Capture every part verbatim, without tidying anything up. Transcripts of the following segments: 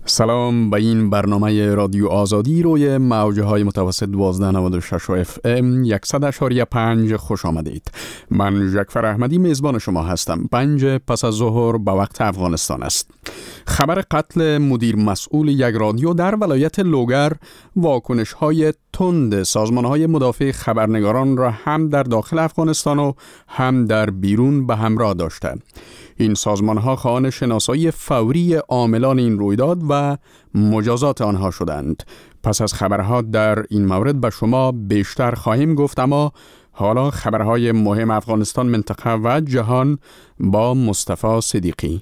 سلام به این برنامه رادیو آزادی روی موجه های متوسط دوازده نود و شش اف ام صد و شش و پنج خوش آمدید. من جعفر احمدی میزبان شما هستم. پنج پس از ظهر به وقت افغانستان است. خبر قتل مدیر مسئول یک رادیو در ولایت لوگر واکنش های تند سازمان های مدافع خبرنگاران را هم در داخل افغانستان و هم در بیرون به همراه داشته. این سازمان ها خواهان شناسایی فوری عاملان این رویداد و مجازات آنها شدند. پس از خبرها در این مورد به شما بیشتر خواهیم گفت، اما حالا خبرهای مهم افغانستان، منطقه و جهان با مصطفی صدیقی.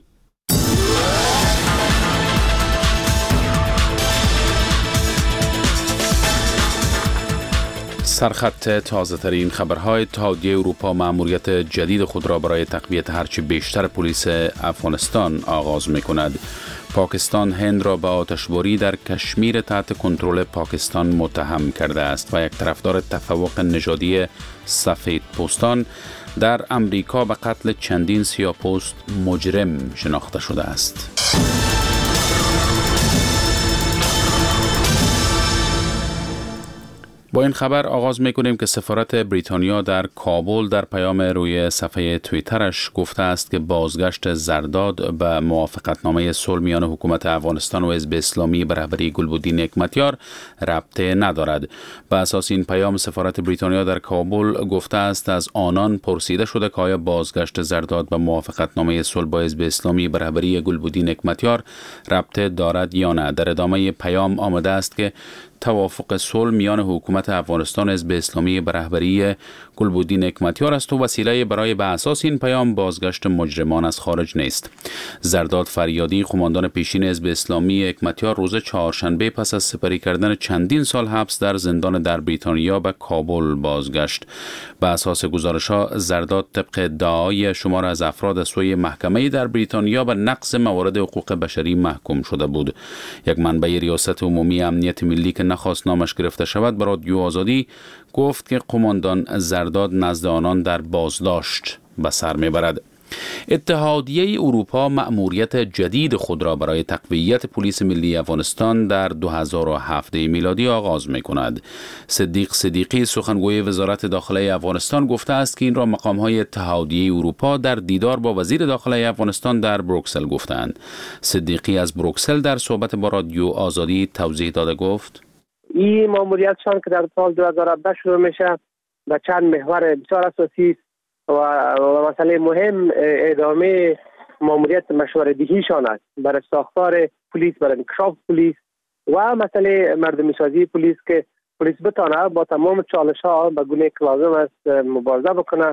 سرخط تازه ترین خبرهای اتحادیه اروپا مأموریت جدید خود را برای تقویت هرچی بیشتر پلیس افغانستان آغاز می کند. پاکستان هند را به آتشباری در کشمیر تحت کنترل پاکستان متهم کرده است و یک طرفدار تفوق نژادی سفید پوستان در امریکا به قتل چندین سیاه‌پوست مجرم شناخته شده است. با این خبر آغاز می‌کنیم که سفارت بریتانیا در کابل در پیام روی صفحه توییترش گفته است که بازگشت زرداد به موافقتنامه صلح میان حکومت افغانستان و حزب اسلامی به رهبری گلبدین حکمتیار ربطه ندارد. به اساس این پیام سفارت بریتانیا در کابل گفته است از آنان پرسیده شده که آیا بازگشت زرداد به موافقتنامه صلح با حزب اسلامی به رهبری گلبدین حکمتیار ربطه دارد یا نه. در ادامه پیام آمده است که توافق صلح میان حکومت افغانستان و حزب اسلامی به رهبری گلبدین حکمتیار است و وسیله برای به اساس این پیام بازگشت مجرمان از خارج نیست. زرداد فریادی، قماندان پیشین حزب اسلامی حکمتیار، روز چهارشنبه پس از سپری کردن چندین سال حبس در زندان در بریتانیا به کابل بازگشت. به اساس گزارش‌ها زرداد طبق ادعای شمار از افراد از سوی محکمه در بریتانیا به نقض موارد حقوق بشری محکوم شده بود. یک منبع ریاست عمومی امنیت ملی که نخواست نامش گرفته شود به رادیو آزادی گفت که قماندان زرداد نزد آنان در بازداشت به سر میبرد. اتحادیه اروپا مأموریت جدید خود را برای تقویت پلیس ملی افغانستان در دو هزار و هفت میلادی آغاز می کند. صدیق صدیقی، سخنگوی وزارت داخلی افغانستان، گفته است که این را مقام‌های اتحادیه اروپا در دیدار با وزیر داخلی افغانستان در بروکسل گفتند. صدیقی از بروکسل در صحبت با رادیو آزادی توضیح داده گفت: این مأموریتشان که در سال دو هزار و هفده شروع میشه به چند محور بسیار اساسی و, و مسئله مهم ادامه مأموریت مشوره‌دهیشان است برای ساختار پلیس، برای انکشاف پلیس و مسئله مردمی سازی پلیس که پلیس بتانه با تمام چالش‌ها به گونه که لازم است مبارزه بکنه.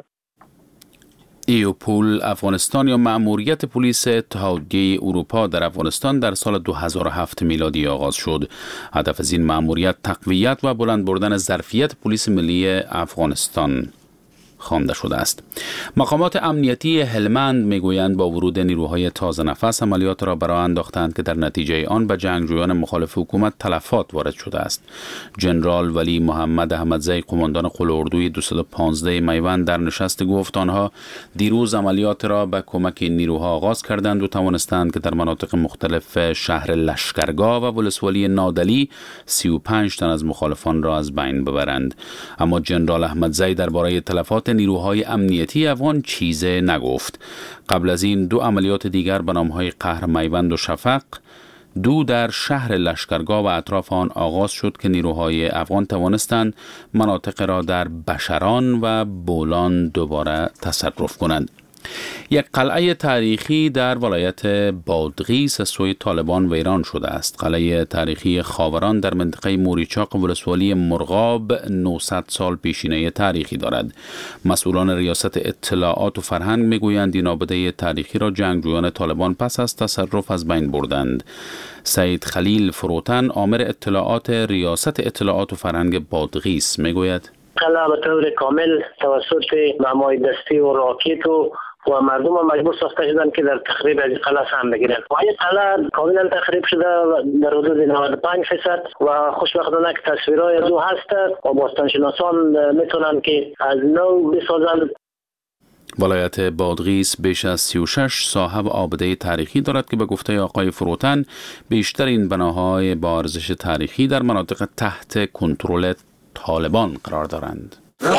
ایوپول افغانستان یا مأموریت پلیس اتحادیه اروپا در افغانستان در سال دو هزار و هفت میلادی آغاز شد. هدف از این مأموریت تقویت و بلند بردن ظرفیت پلیس ملی افغانستان خوانده شده است. مقامات امنیتی هلمند میگویند با ورود نیروهای تازه نفس عملیات را برای انداختند که در نتیجه آن به جنگجویان مخالف حکومت تلفات وارد شده است. جنرال ولی محمد احمدزی، قماندان قلاردوی دویست و پانزده میوند، در نشست گفت آنها دیروز عملیات را به کمک نیروها آغاز کردند و توانستند که در مناطق مختلف شهر لشکرگاه و ولسوالی نادلی سی و پنج تن از مخالفان را از بین ببرند. اما جنرال احمدزی درباره تلفات نیروهای امنیتی افغان چیزی نگفت. قبل از این دو عملیات دیگر به نام‌های قهر میوند و شفق دو در شهر لشکرگاه و اطراف آن آغاز شد که نیروهای افغان توانستند مناطق را در بشران و بولان دوباره تصرف کنند. یک قلعه تاریخی در ولایت بادغیس از سوی طالبان ویران شده است. قلعه تاریخی خاوران در منطقه موریچاق ولسوالی مرغاب نهصد سال پیشینه تاریخی دارد. مسئولان ریاست اطلاعات و فرهنگ میگویند این آباده تاریخی را جنگجویان طالبان پس از تصرف از بین بردند. سید خلیل فروتن، آمر اطلاعات ریاست اطلاعات و فرهنگ بادغیس، میگوید قلعه به طور کامل توسط مامای دستی و راکت و و مردم مجبور ساخته شدن که در تخریب از قلعه سهم بگیرن. و این قلعه کاملا تخریب شده در حدود نود و پنج درصد و خوشبختانه که تصویرهای از او هست و باستانشناسان میتونن که از نو بسازند. ولایت بادغیس بیش از سی و شش صاحب آبده تاریخی دارد که به گفته آقای فروتن بیشتر این بناهای با ارزش تاریخی در مناطق تحت کنترل طالبان قرار دارند.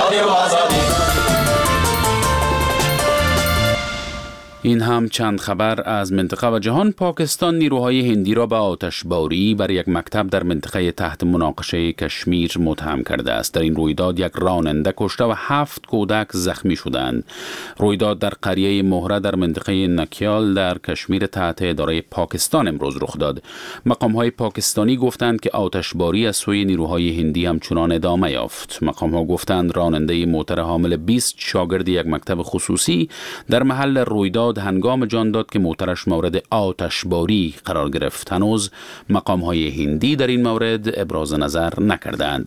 این هم چند خبر از منطقه و جهان. پاکستان نیروهای هندی را به آتشباری بر یک مکتب در منطقه تحت مناقشه کشمیر متهم کرده است. در این رویداد یک راننده کشته و هفت کودک زخمی شدند. رویداد در قریه مهره در منطقه نکیال در کشمیر تحت اداره پاکستان امروز رخ داد. مقام‌های پاکستانی گفتند که آتشباری از سوی نیروهای هندی همچنان ادامه یافت. مقام‌ها گفتند راننده موتر حامل بیست شاگرد یک مکتب خصوصی در محل رویداد هنگام جان داد که موترش مورد آتشباری قرار گرفت. هنوز مقام‌های هندی در این مورد ابراز نظر نکردند.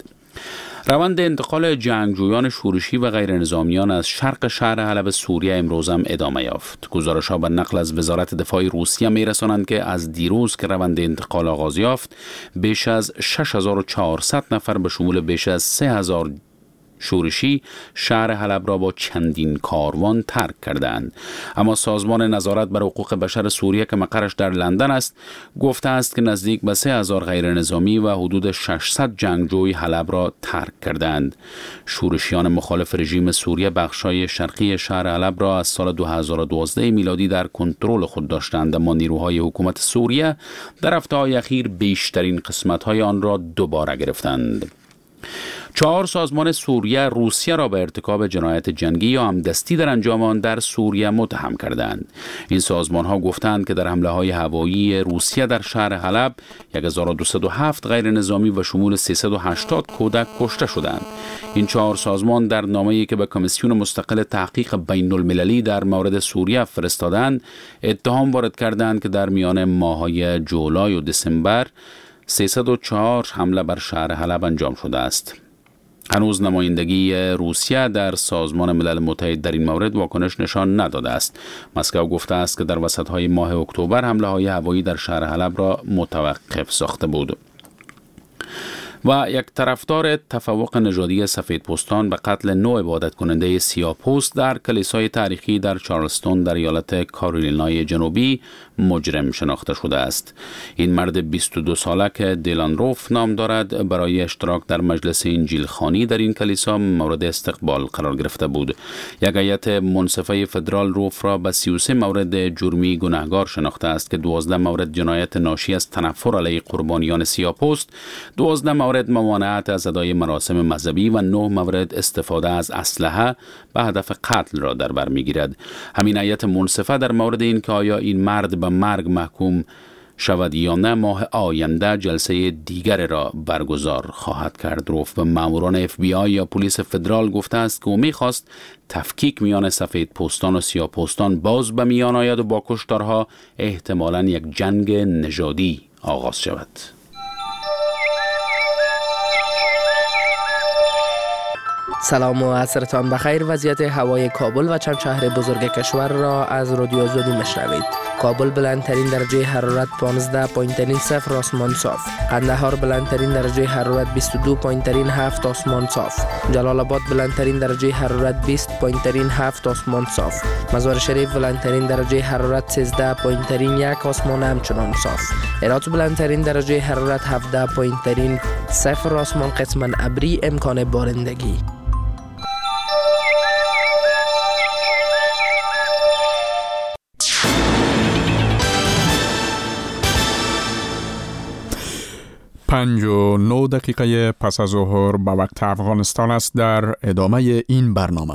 روند انتقال جنگجویان شورشی و غیر نظامیان از شرق شهر حلب سوریه امروز هم ادامه یافت. گزارش‌ها به نقل از وزارت دفاع روسیه می‌رسانند که از دیروز که روند انتقال آغاز یافت بیش از شش هزار و چهارصد نفر به شمول بیش از سه هزار شورشی شهر حلب را با چندین کاروان ترک کردند. اما سازمان نظارت بر حقوق بشر سوریه که مقرش در لندن است گفته است که نزدیک به سه هزار غیر نظامی و حدود ششصد جنگجوی حلب را ترک کردند. شورشیان مخالف رژیم سوریه بخشای شرقی شهر حلب را از سال دو هزار و دوازده میلادی در کنترل خود داشتند، اما نیروهای حکومت سوریه در هفته‌های اخیر بیشترین قسمت‌های آن را دوباره گرفتند. چهار سازمان سوریه روسیه را به ارتکاب جنایت جنگی یا همدستی در انجام آن در سوریه متهم کردند. این سازمان ها گفتند که در حمله های هوایی روسیه در شهر حلب هزار و دویست و هفت غیر نظامی و شمول سیصد و هشتاد کودک کشته شدند. این چهار سازمان در نامه‌ای که به کمیسیون مستقل تحقیق بین المللی در مورد سوریه فرستادند اتهام وارد کردند که در میان ماه‌های جولای و دسامبر سیصد و چهار حمله بر شهر حلب انجام شده است. هنوز نمایندگی روسیه در سازمان ملل متحد در این مورد واکنش نشان نداده است. مسکو گفته است که در وسط‌های ماه اکتبر حمله‌های هوایی در شهر حلب را متوقف ساخته بود. و یک طرفدار تفوق نژادی سفیدپوستان به قتل نو عبادت کننده سیاه‌پوست در کلیسای تاریخی در چارلستون در ایالت کارولینای جنوبی مجرم شناخته شده است. این مرد بیست و دو ساله که دیلان روف نام دارد برای اشتراک در مجلس انجیلخوانی در این کلیسا مورد استقبال قرار گرفته بود. یک هیئت منصفه فدرال روف را به سی و سه مورد جرمی گناهکار شناخته است که دوازده مورد جنایت ناشی از تنفر علیه قربانیان سیاه‌پوست، دوازده مورد ممانعت از ادای مراسم مذهبی و نه مورد استفاده از اسلحه به هدف قتل را در بر میگیرد. همین هیئت منصفه در مورد این که آیا این مرد به مرگ محکوم شود یا نه ماه آینده جلسه دیگر را برگزار خواهد کرد. روف به ماموران اف بی آی یا پلیس فدرال گفته است که او می‌خواست تفکیک میان سفید پوستان و سیاه پوستان باز به میان آید و با کشتارها احتمالاً یک جنگ نژادی آغاز شود. سلام و عصرتان بخیر. وضعیت هوای کابل و چند شهر بزرگ کشور را از رادیو آزادی میشنوید. کابل بلندترین درجه حرارت پانزده و صفر آسمان صاف. قندهار بلندترین درجه حرارت بیست و دو و هفت آسمان صاف. جلال آباد بلندترین درجه حرارت بیست و هفت آسمان صاف. مزار شریف بلندترین درجه حرارت سیزده و یک آسمان همچنان صاف. هرات بلندترین درجه حرارت هفده و صفر آسمان قسما ابری، امکان بارندگی. پنج و نو دقیقه پس از ظهر به وقت افغانستان است. در ادامه این برنامه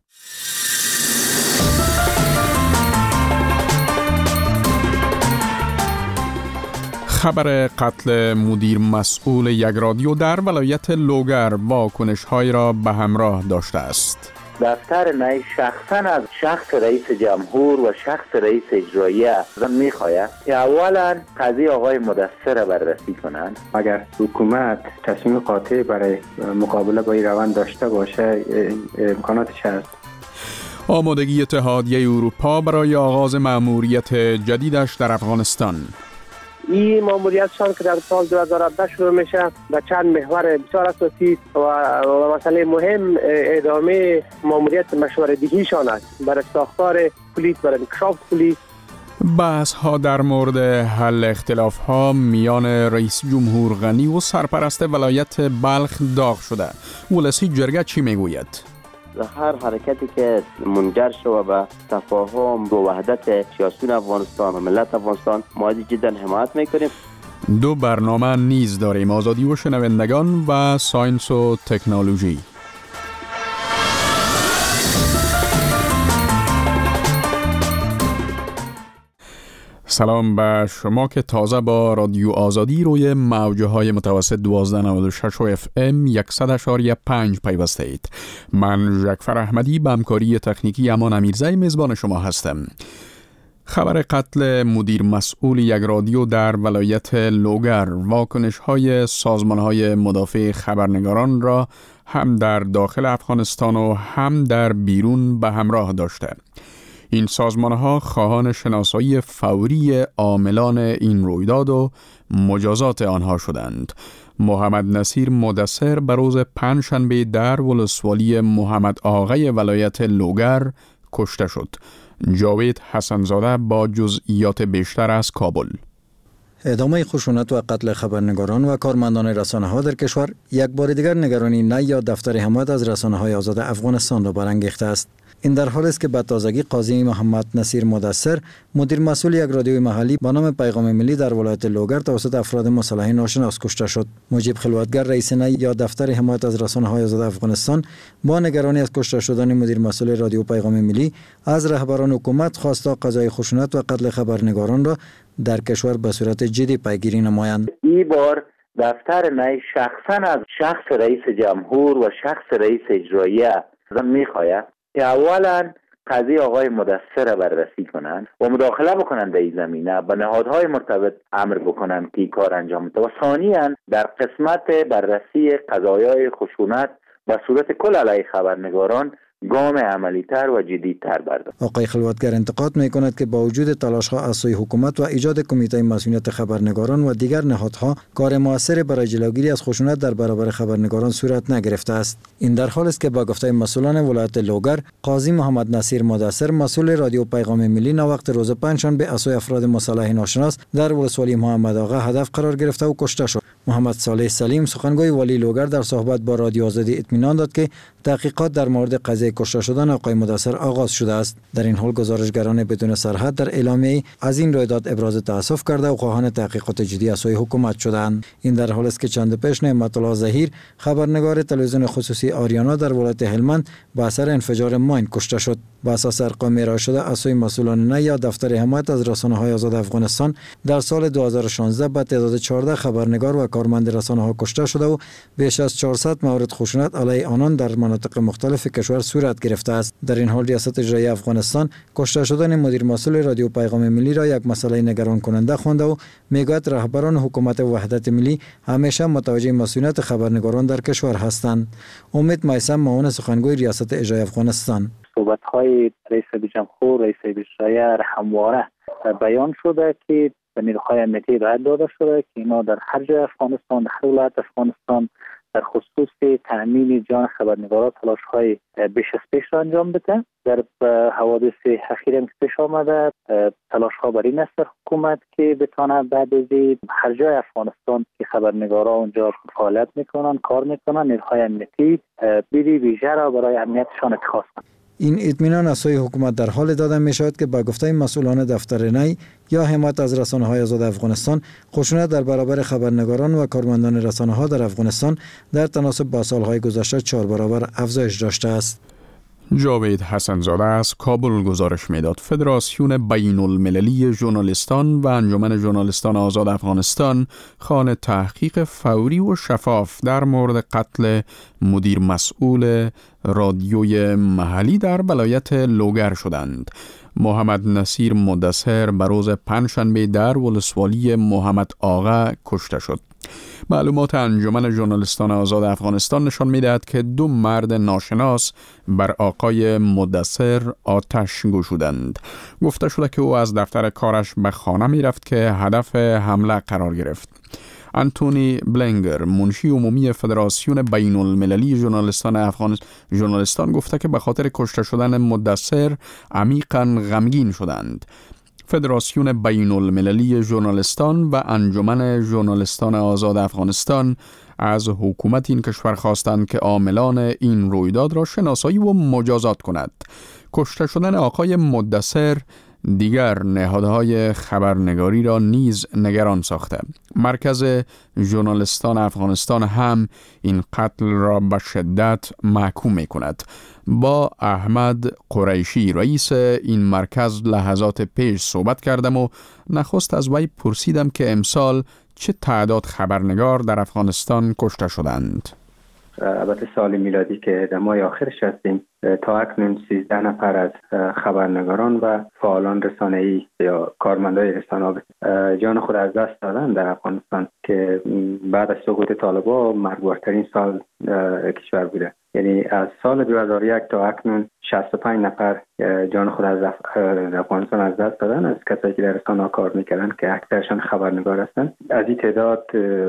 خبر قتل مدیر مسئول یک رادیو در ولایت لوگر واکنش‌های را به همراه داشته است. دفتر نای شخصا از شخص رئیس جمهور و شخص رئیس اجراییه میخواید که اولا قضیه آقای مدثر را بررسی کنند. اگر حکومت تصمیم قاطع برای مقابله با این روند داشته باشه امکاناتش هست. آمادگی اتحادیه اروپا برای آغاز مأموریت جدیدش در افغانستان. این ماموریتشان که در سال دو هزار و هفده شروع میشه و چند محور بسیار اساسی و, و مسئله مهم ادامه ماموریت مشوره‌دهیشان است برای ساختار پلیس، برای انکشاف پلیس. بحث ها در مورد حل اختلاف ها میان رئیس جمهور غنی و سرپرست ولایت بلخ داغ شده. ولسی جرگه چی میگوید؟ هر حرکتی که منجر شود به تفاهم و وحدت سیاسیون افغانستان و ملت افغانستان ما جدا حمایت میکنیم. دو برنامه نیز داریم: آزادی و شنوندگان و ساینس و تکنولوژی. سلام به شما که تازه با رادیو آزادی روی موجه های متوسط دوازده نود و شش و اف ام صد اشاریه پنج پیوسته اید. من ژکفر احمدی به همکاری تکنیکی امان امیرزی میزبان شما هستم. خبر قتل مدیر مسئول یک رادیو در ولایت لوگر واکنش های سازمان های مدافع خبرنگاران را هم در داخل افغانستان و هم در بیرون به همراه داشته. این سازمان‌ها خواهان شناسایی فوری عاملان این رویداد و مجازات آنها شدند. محمد نصیر مدثر به روز پنجشنبه در ولسوالی محمد آغای ولایت لوگر کشته شد. جاوید حسنزاده با جزئیات بیشتر از کابل. ادامه خشونت و قتل خبرنگاران و کارمندان رسانه‌ها در کشور یک بار دیگر نگرانی نه یا دفتر حمایت از رسانه‌های آزاد افغانستان را برانگیخته است. این در حالی است که به تازگی قاضی محمد نصیر مدثر مدیر مسئول یک رادیوی محلی با نام پیغام ملی در ولایت لوگر توسط افراد مسلح ناشناس کشته شد. مجیب خلوتگر رئیس نی یا دفتر حمایت از رسانه‌های آزاد افغانستان با نگرانی از کشته شدن مدیر مسئول رادیو پیغام ملی از رهبران حکومت خواست تا قضای خشونت و قتل خبرنگاران را در کشور به صورت جدی پیگیری نمایند. این بار دفتر نی شخصا از شخص رئیس جمهور و شخص رئیس اجراییه میخواهد که اولا قضیه آقای مدثر را بررسی کنند و مداخله بکنند در این زمینه، به نهادهای مرتبط امر بکنند که این کار انجام بده و ثانیاً در قسمت بررسی قضایای خشونت به صورت کل علیه خبرنگاران گام عملی‌تر و جدی‌تر بردارد. آقای خلوتگر انتقاد می‌کند که با وجود تلاش‌ها از سوی حکومت و ایجاد کمیته مسئولیت خبرنگاران و دیگر نهادها کار موثری برای جلوگیری از خشونت در برابر خبرنگاران صورت نگرفته است. این در حالی است که با گفته مسئولان ولایت لوگر، قاضی محمد نصیر مدثر مسئول رادیو پیغام ملی ناوقت روز پنجشنبه از سوی افراد مسلح ناشناس در ولسوالی محمد آغا هدف قرار گرفته و کشته شد. محمد صالح سلیم سخنگوی والی لوگر در صحبت با رادیو آزادی اطمینان داد که تحقیقات در مورد قضیه کشته شدن آقای مدثر آغاز شده است. در این حال گزارشگران بدون سرحد در اعلامیه از این رویداد ابراز تأسف کرده و خواهان تحقیقات جدی از سوی حکومت شدند. این در حالی است که چند پیش نعمت الله ظهیر خبرنگار تلویزیون خصوصی آریانا در ولایت هلمند به اثر انفجار ماین کشته شد. با اساس ارقام ارائه شده از سوی مسئولان نی یا دفتر حمایت از رسانه‌های آزاد افغانستان در سال دو هزار و شانزده به تعداد چهارده خبرنگار و کارمند رسانه‌ها کشته شده و بیش از چهارصد مورد خشونت علیه آنان در مناطق مختلف کشور صورت گرفته است. در این حال ریاست اجرایی افغانستان کشته شدن مدیر مسئول رادیو پیغام ملی را یک مسئله نگران کننده خوانده و میگوید رهبران حکومت وحدت ملی همیشه متوجه مسئولیت خبرنگاران در کشور هستند. امید میثم معاون سخنگوی ریاست اجرایی افغانستان: صحبت‌های رئیس جمهور، رئیس اجرایی همواره بیان شده که به نیروهای امنیتی رعایت داده شده که اینا در هر جای افغانستان، در هر ولایت افغانستان در خصوص تأمین جان خبرنگاران تلاش‌های بیش از پیش را انجام بده. در حوادث اخیر هم که پیش آمده تلاش‌ها بر این است در حکومت که بتونه بعد از هر جای افغانستان که خبرنگاران اونجا فعالیت میکنن، کار میکنن، نیروهای امنیتی بیری ویژه را برای امنیتشان اتخاذ کنند. این اطمینان از سوی حکومت در حال داده می شود که با گفته مسئولان دفتر نی یا حمایت از رسانه‌های آزاد افغانستان خشونت در برابر خبرنگاران و کارمندان رسانه‌ها در افغانستان در تناسب با سالهای گذشته چهار برابر افزایش داشته است. جاوید حسنزاده از کابل گزارش میداد. فدراسیون بین المللی ژورنالیستان و انجمن ژورنالیستان آزاد افغانستان خواهان تحقیق فوری و شفاف در مورد قتل مدیر مسئول رادیوی محلی در ولایت لوگر شدند. محمد نصیر مدثر به روز پنجشنبه در ولسوالی محمد آغا کشته شد. معلومات انجمن ژورنالیستان آزاد افغانستان نشان می‌دهد که دو مرد ناشناس بر آقای مدثر آتش گشودند. گفته شده که او از دفتر کارش به خانه می‌رفت که هدف حمله قرار گرفت. آنتونی بلنگر، منشی عمومی فدراسیون بین المللی ژورنالیستان افغانستان ژورنالیستان گفته که به خاطر کشته شدن مدثر عمیقاً غمگین شدند. فدراسیون بین المللی ژورنالیستان و انجمن ژورنالیستان آزاد افغانستان از حکومت این کشور خواستند که عاملان این رویداد را شناسایی و مجازات کند. کشته شدن آقای مدثر دیگر نهادهای خبرنگاری را نیز نگران ساخته. مرکز ژورنالیستان افغانستان هم این قتل را به شدت محکوم می کند. با احمد قریشی رئیس این مرکز لحظات پیش صحبت کردم و نخست از وی پرسیدم که امسال چه تعداد خبرنگار در افغانستان کشته شدند. البته سال میلادی که در ماه آخرش هستیم تا اکنون سیزده نفر از خبرنگاران و فعالان رسانه‌ای یا کارمندای رسانه‌ها جان خود از دست دادن در افغانستان که بعد از سقوط طالبان مرگبارترین سال کشور بوده. یعنی از سال دو هزار و یک تا اکنون شصت و پنج نفر جان خود از افغانستان از دست دادن از کسایی که در رسانه‌ها کار میکردن که اکثرشان خبرنگار هستند. از این تعداد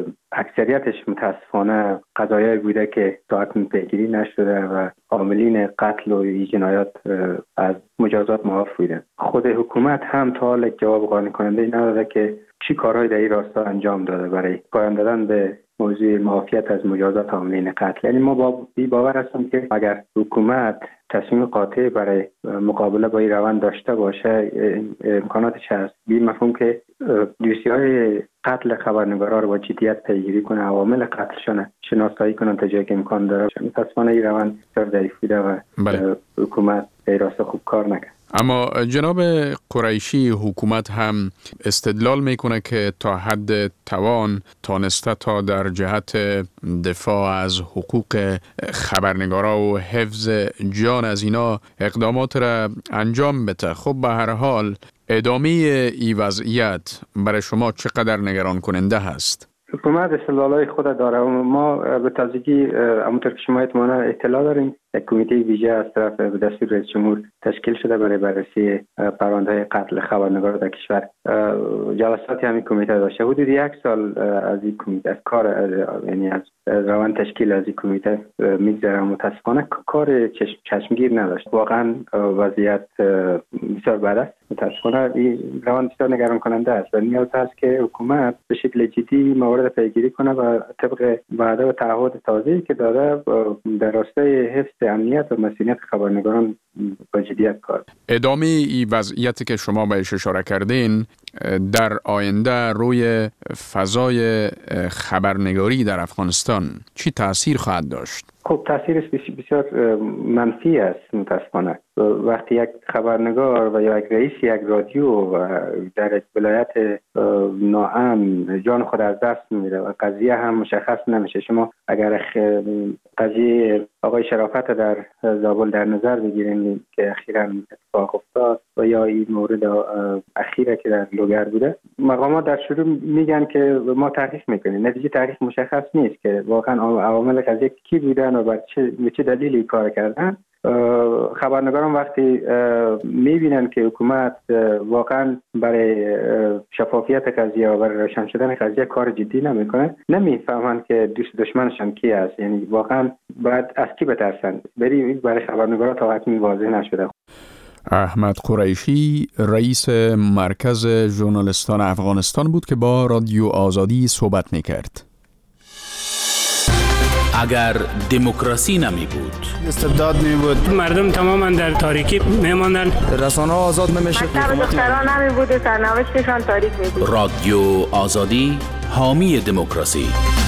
اکثریتش متاسفانه قضایایی بوده که تا اکنون پیگیری نشده و عاملین قتل و این جنایات از مجازات معاف بودن. خود حکومت هم تا حال جواب قانع کننده نداده که چی کارهایی در این راستا انجام داده برای پایان دادن به موضوع معافیت از مجازات عاملین قتل. یعنی ما با بی باور هستیم که اگر حکومت تصمیم قاطع برای مقابله با این روند داشته باشه امکاناتش هست. بی مفهوم که دوسیهای قتل خبرنگارا رو با جدیت پیگیری کنه، عوامل قتلشون شناسایی کنن تا جایی که امکان داره. متاسفانه این روند بسیار ضعیف بوده و بله. حکومت در راستا خوب کار نکرد. اما جناب قریشی، حکومت هم استدلال میکنه که تا حد توان تانسته تا در جهت دفاع از حقوق خبرنگارا و حفظ جان از اینا اقدامات را انجام بده. خب به هر حال ادامه ای وضعیت برای شما چقدر نگران کننده هست؟ حکومت استدلالای خود داره. ما به تازگی همونطور که شما اطلاع داریم یک کمیته ویژه از طرف دستور رئیس جمهور تشکیل شده برای بررسی پرونده‌های قتل خبرنگار در کشور. جلساتی همین کمیته داشته. حدود یک سال از این کمیته از کار یعنی از روند تشکیل از این کمیته میگذره. متاسفانه کار چشمگیر نداشت. واقعا وضعیت بسیار بد است. متاسفانه این روند بسیار نگران کننده است و نیاز است که حکومت به شکل جدی موارد پیگیری کنه و طبق وعده و تعهد تازه‌ای که داده در راستای حفظ امنیت و مسئولیت خبرنگاران با جدیت کار. ادامه این وضعیتی که شما بهش اشاره کردین در آینده روی فضای خبرنگاری در افغانستان چی تأثیر خواهد داشت؟ خب تأثیرش بسیار منفی است. متاسفانه وقتی یک خبرنگار و یا یک رئیس یک رادیو در یک ولایت ناامن جان خود از دست میده و قضیه هم مشخص نمیشه. شما اگر قضیه آقای شرافت در زابل در نظر بگیریم که اخیراً اتفاق افتاد و یا این مورد اخیره که در لوگر بوده، مقامات در شروع میگن که ما تحقیق میکنیم. نتیجه تحقیق مشخص نیست که واقعا عوامل قضیه کی بودن و بر چه به چه دلیلی کار کردن. خبرنگاران وقتی میبینن که حکومت واقعا برای شفافیت قضیه و برای روشن شدن قضیه کار جدی نمیکنه، نمیفهمن که دوست دشمنشان کی است. یعنی واقعا باید از کی بترسن. بری برای خبرنگارا تا اکنون واضح نشده. احمد قریشی رئیس مرکز ژورنالیستان افغانستان بود که با رادیو آزادی صحبت میکرد. اگر دموکراسی نمی بود، استبداد می بود، مردم تماما در تاریکی می ماندن، رسانه ها آزاد نمیشه، مکتب دختران نمی بود و سرنوشتشان تاریک می بود. رادیو آزادی حامی دموکراسی.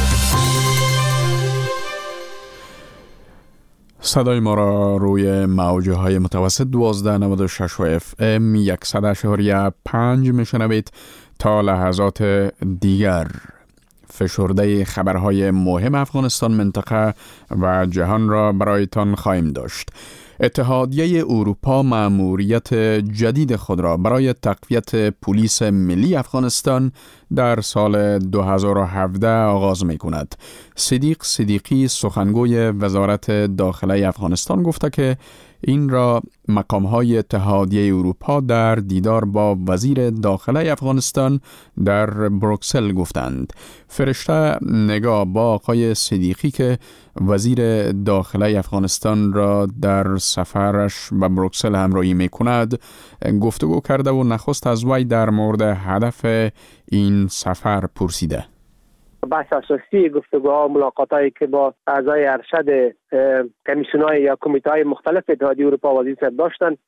صدای ما را روی موجه های متوسط دوازده نود و شش و اف ام صد اشاری پنج میشنوید. تا لحظات دیگر فشرده خبرهای مهم افغانستان، منطقه و جهان را برایتان خواهیم داشت. اتحادیه اروپا مأموریت جدید خود را برای تقویت پلیس ملی افغانستان در سال دو هزار و هفده آغاز می کند. صدیق صدیقی سخنگوی وزارت داخله افغانستان گفته که این را مقام‌های اتحادیه اروپا در دیدار با وزیر داخله افغانستان در بروکسل گفتند. فرشته نگاه با آقای صدیقی که وزیر داخله افغانستان را در سفرش به بروکسل همراهی می کند گفتگو کرده و نخست از وی در مورد هدف این سفر پرسیده. بحث اساسی گفتگوها و ملاقاتایی که با اعضای ارشد کمیسیون‌های یا کمیته‌های مختلف اتحادیه اروپا و وزیر داشتن،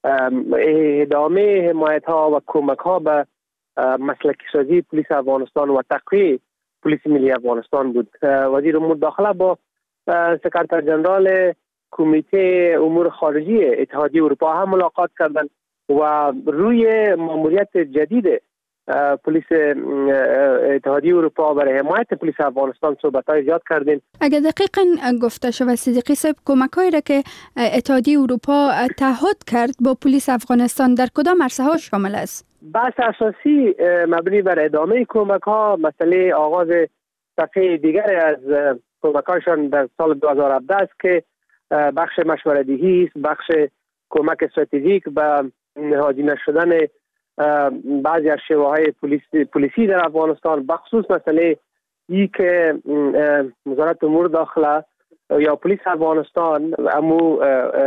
ادامه حمایت‌ها و کمک‌ها به مسلکی سازی پلیس افغانستان و تقویت پلیس ملی افغانستان بود. وزیر امور داخله با سکرتر جنرال کمیته امور خارجی اتحادیه اروپا هم ملاقات کردند و روی مأموریت جدید پلیس اتحادیه اروپا برای حمایت پلیس افغانستان صحبت‌های زیاد کردیم. اگر دقیقاً گفته شود صدیقی صاحب، کمک‌هایی را که اتحادیه اروپا تعهد کرد با پلیس افغانستان در کدام عرصه‌ها شامل است؟ بحث اساسی مبنی بر ادامه کمک‌ها، مسئله آغاز صفحه دیگر از کمک‌هایشان در سال دو هزار و هفده است که بخش مشوره‌دهی است، بخش کمک استراتژیک به نهادی نشدن بعضی از شیوه‌های پلیسی پلیسی در افغانستان، بخصوص مسئله ای که وزارت امور داخله یا پلیس افغانستان امو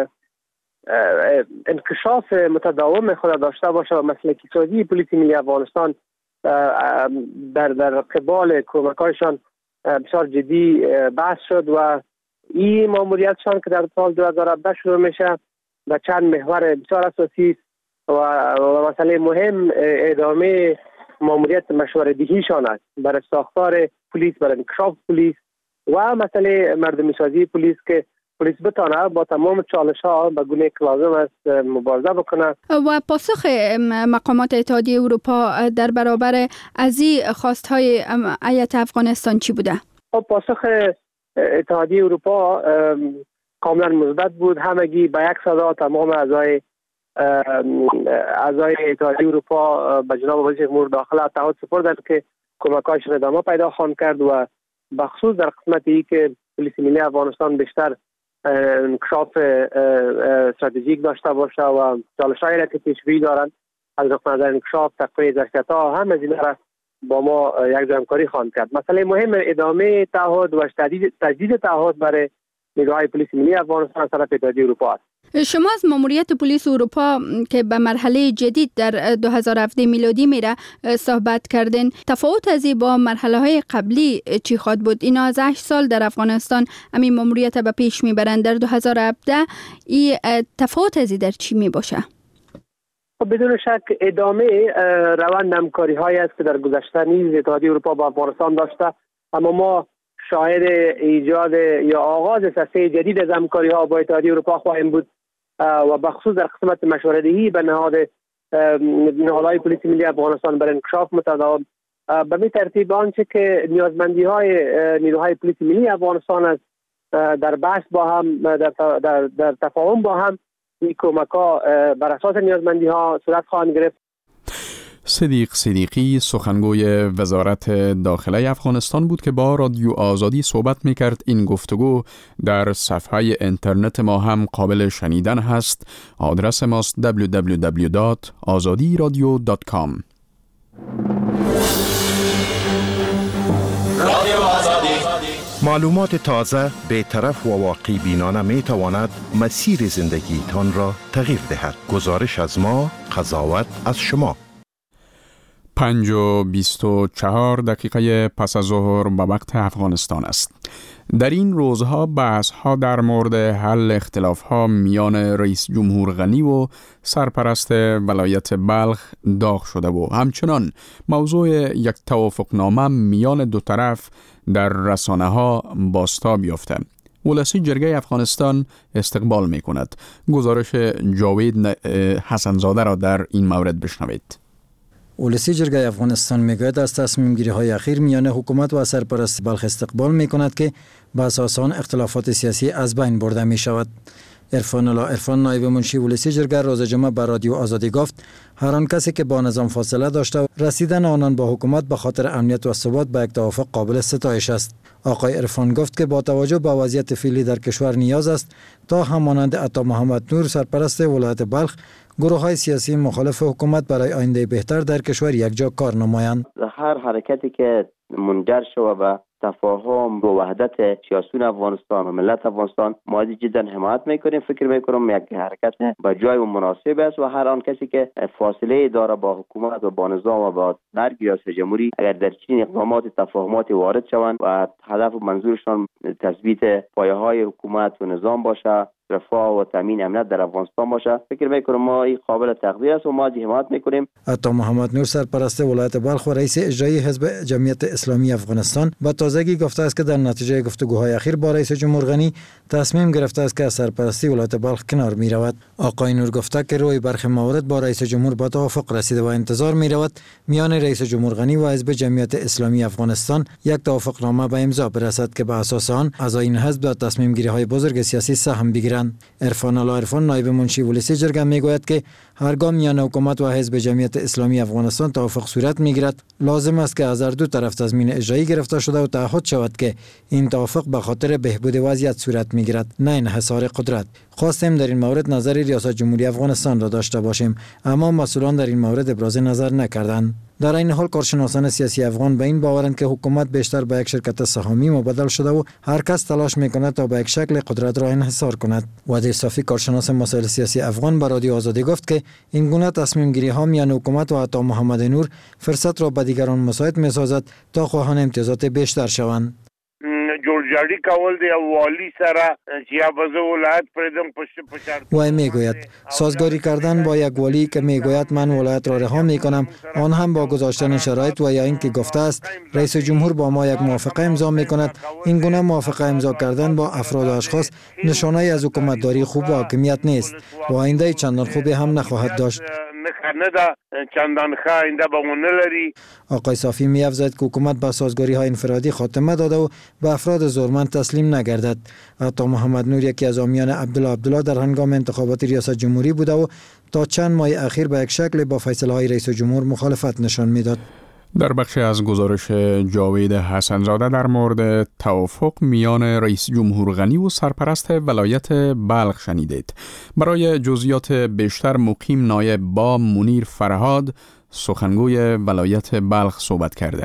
انکشاف متداوم خود داشته باشه و مسلکی سازی پلیس ملی افغانستان در در قبال کمک‌هایشان بسیار جدی بحث شد و این ماموریتشان که در سال دو هزار و هفده شروع میشه و چند محور بسیار اساسی و, و مسئله مهم ادامه ماموریت مشوره‌دهیشان است برای ساختار پلیس، برای انکشاف پلیس و مسئله مردمی سازی پلیس که پلیس بتانه با تمام چالش‌ها به گونه که لازم است مبارزه بکنه. و پاسخ مقامات اتحادیه اروپا در برابر از این خواست‌های هیئت افغانستان چی بوده؟ پاسخ اتحادیه اروپا کاملا مثبت بود. همگی به یک صدا تمام اعضای اعضای اتحادیه اروپا به جناب وزیر امور داخله تعهد سپردند که کمک‌هایش ادامه پیدا خواهند کرد و بخصوص در قسمتی که پلیس ملی افغانستان بیشتر انکشاف استراتژیک داشته باشه و چالش‌هایی را که پیش‌روی دارند از نظر انکشاف، تقویت ظرفیت‌ها، هم از این را با ما یک جا همکاری خواهند کرد. مسئله مهم ادامه تعهد و تجدید تجدید تعهد برای نیروهای پلیس ملی افغانستان از طرف اتحادیه اروپا است. شما از ماموریت پلیس اروپا که به مرحله جدید در دو هزار و هفده میلادی میره صحبت کردین. تفاوت از این با مرحله های قبلی چی خواد بود؟ اینا از هشت سال در افغانستان همین ماموریت به پیش میبرند. در دو هزار و هفده این تفاوت از این در چی می باشه؟ بدون شک ادامه روند همکاری های است که در گذشته نیز اتحادیه اروپا با افغانستان داشته، اما ما شاهد ایجاد یا آغاز صفحه جدید از همکاری ها با اتحادیه اروپا خواهیم بود و بخصوص در قسمت مشوره‌دهی به نهاد نهادهای پلیس ملی افغانستان برای انکشاف متداوم به می ترتیب آنچه که نیازمندی های نیروهای پلیس ملی افغانستان است در بحث با هم در, در, در تفاهم با هم این کمک‌ها بر اساس نیازمندی ها صورت خواهند گرفت. صدیق صدیقی سخنگوی وزارت داخله افغانستان بود که با رادیو آزادی صحبت میکرد. این گفتگو در صفحه اینترنت ما هم قابل شنیدن هست. آدرس ماست دبلیو دبلیو دبلیو دات آزادی رادیو دات کام. رادیو آزادی، معلومات تازه، بی‌طرف و واقعی بینانه می تواند مسیر زندگی تان را تغییر دهد. گزارش از ما، قضاوت از شما. پنج و بیست و چهار دقیقه پس از ظهر به وقت افغانستان است. در این روزها بحث‌ها در مورد حل اختلاف‌ها میان رئیس جمهور غنی و سرپرست ولایت بلخ داغ شده و همچنان موضوع یک توافقنامه میان دو طرف در رسانه‌ها بازتاب یافته. ولسی جرگه افغانستان استقبال می‌کند. گزارش جاوید حسنزاده را در این مورد بشنوید. ولسی جرگه افغانستان میگوید از تصمیم گیری های اخیر میان حکومت و سرپرست بلخ استقبال می کند که به اساس آن اختلافات سیاسی از بین برده می شود. عرفان الله عرفان نایب منشی ولسی جرگه روز جمعه بر رادیو آزادی گفت هر آن کسی که با نظام فاصله داشته و رسیدن آنان با حکومت به خاطر امنیت و ثبات به یک توافق قابل ستایش است. آقای عرفان گفت که با توجه به وضعیت فعلی در کشور نیاز است تا همانند عطا محمد نور سرپرست ولایت بلخ گروه های سیاسی مخالف حکومت برای آینده بهتر در کشور یکجا کار نمایند. هر حرکتی که منجر شود به تفاهم و وحدت سیاسیون افغانستان و ملت افغانستان ما جدا حمایت میکنیم. فکر میکنم یک حرکت به جای و مناسب است و هر آن کسی که فاصله داره با حکومت و با نظام و با مرگ ریاست جمهوری اگر در چنین اقدامات تفاهمات وارد شوند و هدف و منظورشان تثبیت پایه‌های حکومت و نظام باشه، رفاه و تامین امنیت در افغانستان باشه، فکر میکنم ما این قابل تقدیر است و ما حمایت میکنیم. عطا محمد نور سرپرست ولایت بلخ و رئیس اجرایی حزب جمعیت اسلامی افغانستان با تازگی گفته است که در نتیجه گفتگوهای اخیر با رئیس جمهور غنی تصمیم گرفته است که از سرپرستی ولایت بلخ کنار می رود. آقای نور گفته که روی برخی موارد با رئیس جمهور با توافق رسیده و انتظار می رود میان رئیس جمهور غنی و حزب جمعیت اسلامی افغانستان یک توافقنامه به امضا برسد که به اساس آن اعضای این حزب در تصمیم گیری های بزرگ سیاسی سهم بگیرند. عرفان الله عرفان نایب منشی ولسی جرگه میگوید که هرگاه میان حکومت و حزب جمعیت اسلامی افغانستان توافق صورت میگیرد لازم است که از هر دو طرف تضمین اجرایی گرفته شده و تعهد شود که این توافق به خاطر بهبود وضعیت صورت میگیرد نه انحصار قدرت. خواستیم در این مورد نظر ریاست جمهوری افغانستان را داشته باشیم اما مسئولان در این مورد ابراز نظر نکردند. در این حال کارشناسان سیاسی افغان به این باورند که حکومت بیشتر به یک شرکت سهامی مبدل شده و هر کس تلاش میکند تا به یک شکل قدرت را انحصار کند. وادی صافی کارشناس مسائل سیاسی افغان به رادیو آزادی گفت که این گونه تصمیم گیری ها میان حکومت و عطا محمد نور فرصت را به دیگران مساعد میسازد تا خواهان امتیازات بیشتر شوند. جوړجاړي کول دی او والی سره چې یا بزه ولایت پردم پشت پشت و میگوید سازگاری کردن با یک والی که میگوید من ولایت را رها میکنم آن هم با گذاشتن شرایط و یا اینکه گفته است رئیس جمهور با ما یک موافقه امضا میکند. این گونه موافقه امضا کردن با افراد و اشخاص نشانه از حکومتداری خوب و حاکمیت نیست و آینده چندان خوبی هم نخواهد داشت. نه دا چندان ښه آینده به ونه لري. آقای صافی می افزاید که حکومت به سازگاری های انفرادی خاتمه داده و به افراد زورمند تسلیم نگردد. عطا محمد نور یکی از حامیان عبدالله عبدالله در هنگام انتخابات ریاست جمهوری بوده و تا چند ماه اخیر به یک شکل با فیصله های رئیس جمهور مخالفت نشان میداد. در بخش از گزارش جاوید حسنزاده در مورد توافق میان رئیس جمهور غنی و سرپرست ولایت بلخ شنیدید. برای جزئیات بیشتر مقیم نایب با منیر فرهاد سخنگوی ولایت بلخ صحبت کرده.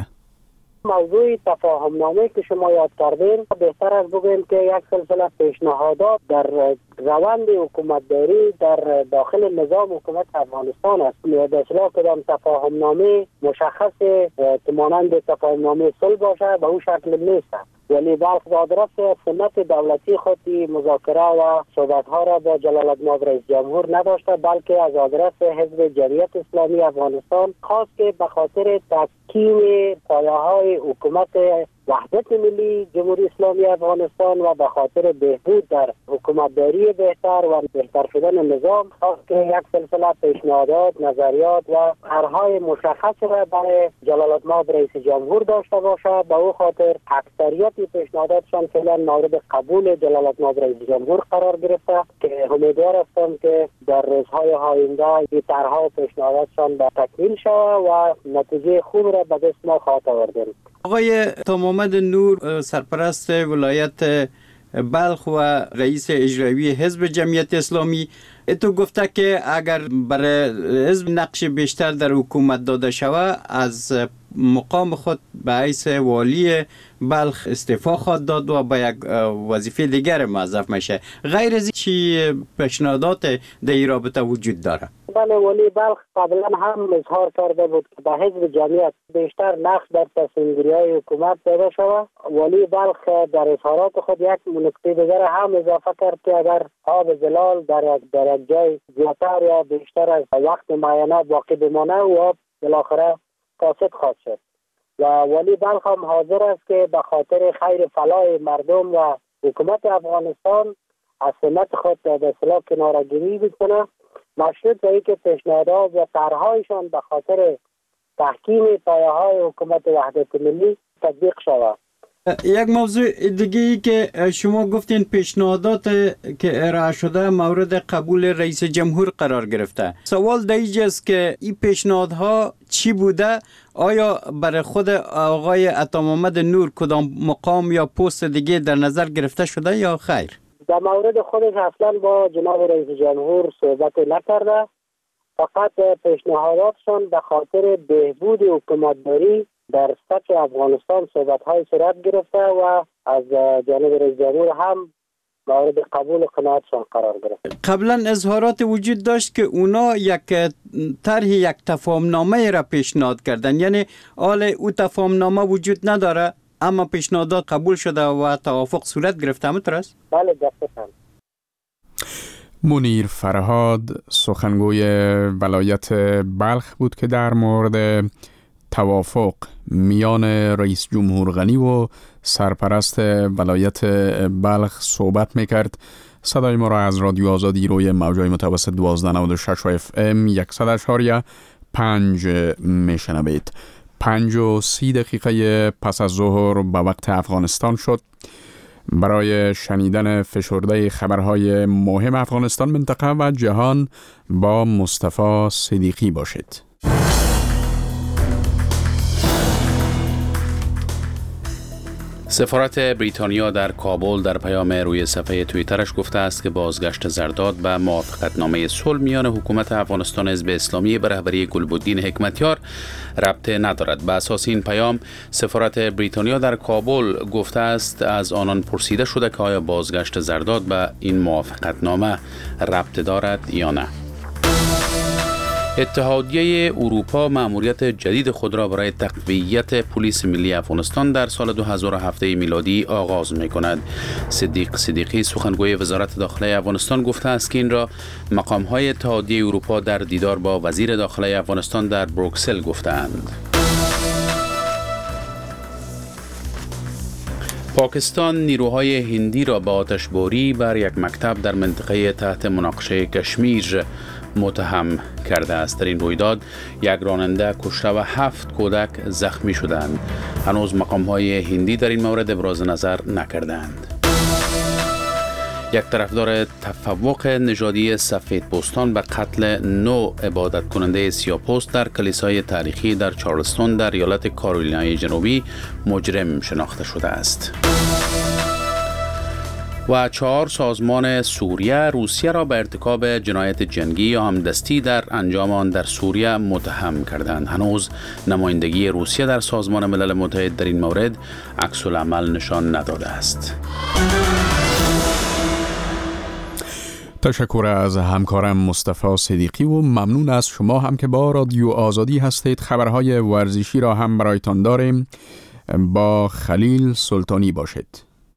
موضوع تفاهم نامه که شما یاد کردین بهتر از بگویم که یک سلسله پیشنهادات در روند حکومتداری در داخل نظام حکومت افغانستان است. به اصطلاح کدام تفاهم نامه مشخص که مانند تفاهم نامه صلح باشه به اون شکل نیست. ولی بلخ به آدرس سنت دولتی خودی مذاکره و صحبت‌ها را با جلال الدین رئیس جمهور نداشته، بلکه از آدرس حزب جمعیت اسلامی افغانستان خواست که به خاطر تسکین پایه‌های حکومت وحدت ملی جمهوری اسلامی افغانستان و به خاطر بهبود در حکومتداری بهتر و بهتر شدن نظام خواست که یک سلسله پیشنهادات، نظریات و طرح‌های مشخص را برای جلال الدین رئیس جمهور داشته باشه. به او خاطر اکثریت پیشنهاداتشان فعلا مورد قبول جلال الدین رئیس جمهور قرار گرفته که امیدوار هستم که در روزهای آینده این طرح‌ها و پیشنهاداتشان به تکمیل شود و نتیجه خوب را به دست ما خواهد آوردیم. آقای عطا محمد نور سرپرست ولایت بلخ و رئیس اجرایی حزب جمعیت اسلامی تو گفته که اگر برای حزب نقش بیشتر در حکومت داده شود از مقام خود به حیث والی بلخ استعفا خواهد داد و به یک وظیفه دیگر موظف میشه. غیر از چی پیشنهادات در این رابطه وجود داره؟ بله، ولی بلخ قبلا هم اظهار کرده بود که به حزب جمعیت بیشتر نقش در تصمیم‌گیری های حکومت داده شود. ولی بلخ در اظهارات خود یک نکته دیگر هم اضافه کرد که اگر آب زلال در در یک جای زیادتر یا بیشتر از وقت معینه باقی بمانه و آب بالاخره فاسد خواهد شد و ولی بلخ هم حاضر است که به خاطر خیر فلاح مردم و حکومت افغانستان از سمت خود به اصطلاح کناره‌گیری بکنه، مشروط به اینکه پیشنهادات و طرح‌هایشان به خاطر تحکیم پایه‌های حکومت وحدت ملی تطبیق شود. یک موضوع دیگه ای که شما گفتین پیشنهادات که ارائه شده مورد قبول رئیس جمهور قرار گرفته. سوال دیگه است که این پیشنهادها چی بوده؟ آیا برای خود آقای عطا محمد نور کدام مقام یا پست دیگه در نظر گرفته شده یا خیر؟ در مورد خودش اصلا با جناب رئیس جمهور صحبت نکرده، فقط پیشنهاداتشون به خاطر بهبود حکومتداری در سطح افغانستان صحبت‌های صورت گرفته و از جانب رئیس جمهور هم مورد قبول و قناعتشان قرار گرفت. قبلا اظهارات وجود داشت که اونا یک طرح یک تفاهمنامه را پیشنهاد کردن، یعنی حال او تفاهمنامه وجود نداره اما پیشنهادات قبول شده و توافق صورت گرفته. همینطور است؟ بله دقیقاً. منیر فرهاد سخنگوی ولایت بلخ بود که در مورد توافق میان رئیس جمهور غنی و سرپرست ولایت بلخ صحبت میکرد. صدای ما را از رادیو آزادی روی موجهای متوسط دوازده نود و شش اف ام صد اشاریه پنج میشنوید. پنج و سی دقیقه پس از ظهر به وقت افغانستان شد. برای شنیدن فشرده خبرهای مهم افغانستان، منطقه و جهان با مصطفی صدیقی باشید. سفارت بریتانیا در کابل در پیام روی صفحه توییترش گفته است که بازگشت زرداد به موافقتنامه صلح میان حکومت افغانستان و حزب اسلامی به رهبری گلبدین حکمتیار ربطه ندارد. به اساس این پیام سفارت بریتانیا در کابل گفته است از آنان پرسیده شده که آیا بازگشت زرداد به این موافقتنامه ربطه دارد یا نه. اتحادیه اروپا مأموریت جدید خود را برای تقویت پلیس ملی افغانستان در سال دو هزار و هفت میلادی آغاز می‌کند. صدیق صدیقی سخنگوی وزارت داخله افغانستان گفته است که این را مقام‌های اتحادیه اروپا در دیدار با وزیر داخله افغانستان در بروکسل گفتند. پاکستان نیروهای هندی را با آتشباری بر یک مکتب در منطقه تحت مناقشه کشمیر متهم کرده است. در این رویداد یک راننده کشته و هفت کودک زخمی شدند. هنوز مقام‌های هندی در این مورد ابراز نظر نکردند. یک طرفدار تفوق نژادی سفیدپوستان به قتل نو عبادت کننده سیاه‌پوست در کلیسای تاریخی در چارلستون در ایالت کارولینای جنوبی مجرم شناخته شده است. و چهار سازمان سوریه روسیه را به ارتکاب جنایت جنگی یا همدستی در انجام آن در سوریه متهم کردند. هنوز نمایندگی روسیه در سازمان ملل متحد در این مورد عکس العمل نشان نداده است. تشکر از همکارم مصطفی صدیقی و ممنون از شما هم که با رادیو آزادی هستید. خبرهای ورزشی را هم برایتان داریم. با خلیل سلطانی باشید.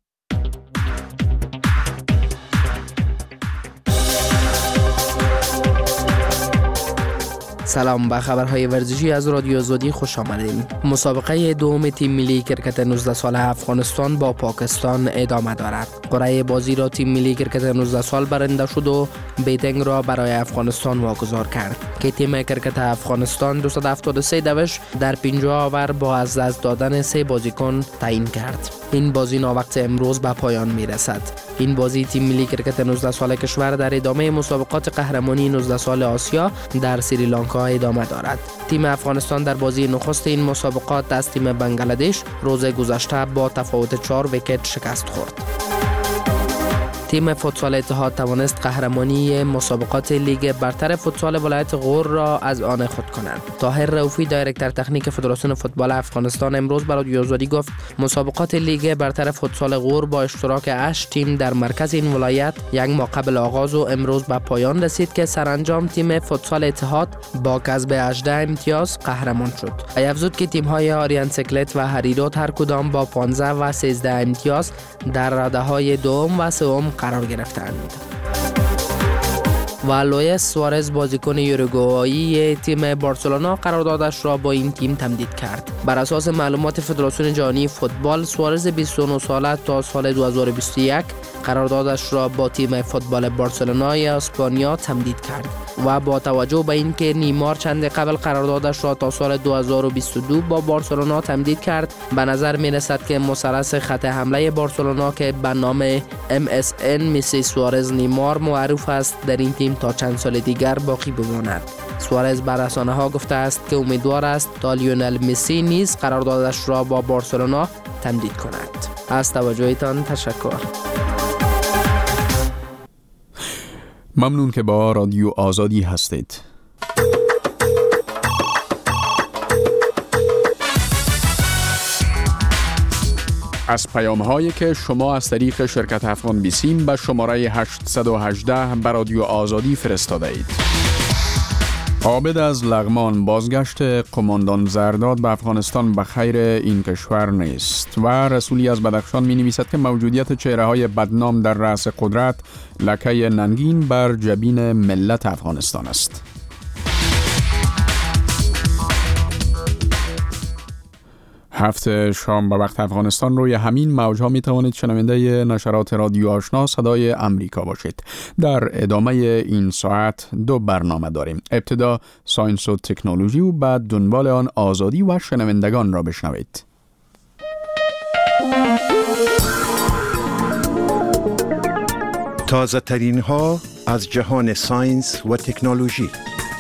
سلام، به خبرهای ورزشی از رادیو آزادی خوش آمدید. مسابقه دوم تیم ملی کرکت نوزده ساله افغانستان با پاکستان ادامه دارد. قرعه بازی را تیم ملی کرکت نوزده سال برنده شد و بیتنگ را برای افغانستان واگذار کرد که تیم کرکت افغانستان دویست و هفتاد و سه دوش در پنجاه اوور با از دست دادن سه بازیکن تعیین کرد. این بازی ناوقت امروز به پایان می رسد. این بازی تیم ملی کرکت نوزده ساله کشور در ادامه مسابقات قهرمانی نوزده سال آسیا در سریلانکا ادامه دارد. تیم افغانستان در بازی نخست این مسابقات از تیم بنگلادش روز گذشته با تفاوت چهار ویکت شکست خورد. تیم فوتسال اتحاد توانست قهرمانی مسابقات لیگ برتر فوتسال ولایت غور را از آن خود کنند. طاهر رؤوفی دایرکتور تکنیک فدراسیون فوتبال افغانستان امروز برای رادیو آزادی گفت مسابقات لیگ برتر فوتسال غور با اشتراک هشت تیم در مرکز این ولایت یک ماه قبل آغاز و امروز به پایان رسید که سرانجام تیم فوتسال اتحاد با کسب هجده امتیاز قهرمان شد. افزود که تیم‌های آریان سکلت و هریروت هر کدام با پانزده و سیزده امتیاز در رده‌های دوم و سوم قرار گرفتند. و لوئیس سوارز بازیکن یوروگوایی تیم بارسلونا قراردادش را با این تیم تمدید کرد. بر اساس معلومات فدراسیون جهانی فوتبال، سوارز بیست و نه ساله تا سال دو هزار و بیست و یک قراردادش را با تیم فوتبال بارسلونای اسپانیا تمدید کرد و با توجه به اینکه نیمار چند قبل قراردادش را تا سال دو هزار و بیست و دو با بارسلونا تمدید کرد، به نظر می رسد که مثلث خط حمله بارسلونا که به نام ام اس ان مسی سوارز نیمار معروف است در این تیم تا چند سال دیگر باقی بماند. سوارز بر رسانه ها گفته است که امیدوار است تا لیونل مسی نیز قراردادش را با بارسلونا تمدید کند. از توجهتان تشکر. ممنون که با رادیو آزادی هستید. از پیام هایی که شما از طریق شرکت افغان بیسیم به شماره هشت یک هشت به رادیو آزادی فرستاده اید. عابد از لغمان: بازگشت قماندان زرداد به افغانستان به خیر این کشور نیست. و رسولی از بدخشان می نویسد که موجودیت چهره های بدنام در رأس قدرت لکه ننگین بر جبین ملت افغانستان است. هفت شام به وقت افغانستان روی همین موجها می توانید شنونده نشرات رادیو آشنا صدای امریکا باشید. در ادامه این ساعت دو برنامه داریم. ابتدا ساینس و تکنولوژی و بعد دنبال آن آزادی و شنوندگان را بشنوید. تازه ترین ها از جهان ساینس و تکنولوژی.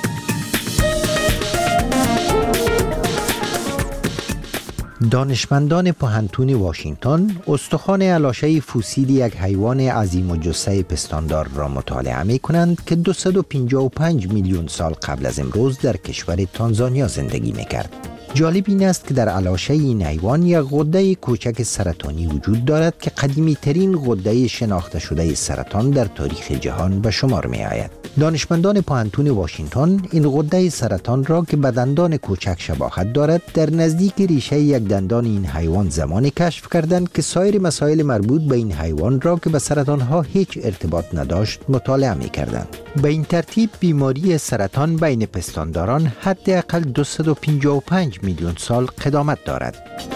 دانشمندان پوهنتون واشنگتن استخوان الاشه فسیل یک حیوان عظیم الجثه پستاندار را مطالعه می کنند که دویست و پنجاه و پنج میلیون سال قبل از امروز در کشور تانزانیا زندگی می کرد. جالب این است که در الاشه این حیوان یک غده کوچک سرطانی وجود دارد که قدیمی ترین غده شناخته شده سرطان در تاریخ جهان به شمار می آید. دانشمندان پوهنتون واشنگتن این غده سرطان را که به دندان کوچک شباهت دارد در نزدیک ریشه یک دندان این حیوان زمانی کشف کردند که سایر مسائل مربوط به این حیوان را که به سرطان ها هیچ ارتباط نداشت مطالعه می کردند. به این ترتیب بیماری سرطان بین پستانداران حداقل دویست و پنجاه و پنج میلیون سال قدامت دارد.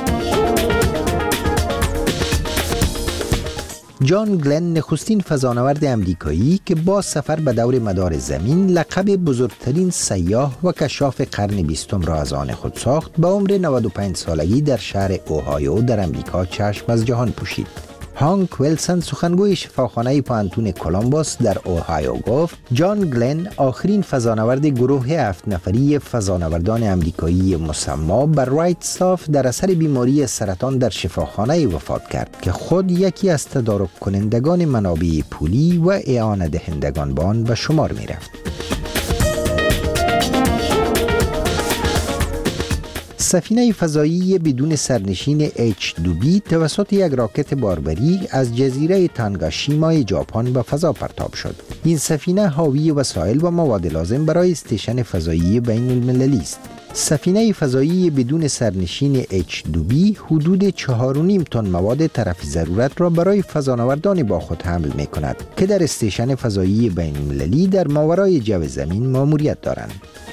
جان گلن، نخستین فضانورد امریکایی که با سفر به دور مدار زمین لقب بزرگترین سیاح و کشاف قرن بیستم را از آن خود ساخت، به عمر نود و پنج سالگی در شهر اوهایو در امریکا چشم از جهان پوشید. هانک ویلسون، سخنگوی شفاخانه پوهنتون کولومبوس در اوهایو، گفت جان گلن آخرین فضانورد گروه هفت نفری فضانوردان امریکایی مسما بر رایت استاف در اثر بیماری سرطان در شفاخانه وفات کرد که خود یکی از تدارک کنندگان منابع پولی و اعانه دهندگان به آن به شمار می رفت. سفینه فضایی بدون سرنشین اچ دو بی توسط یک راکت باربری از جزیره تانگاشیما ژاپن به فضا پرتاب شد. این سفینه حاوی وسایل و مواد لازم برای استیشن فضایی بین المللی است. سفینه فضایی بدون سرنشین اچ دو بی حدود چهار و نیم تن مواد طرف ضرورت را برای فضانوردان با خود حمل می کند که در استیشن فضایی بین المللی در ماورای جو زمین مأموریت دارند.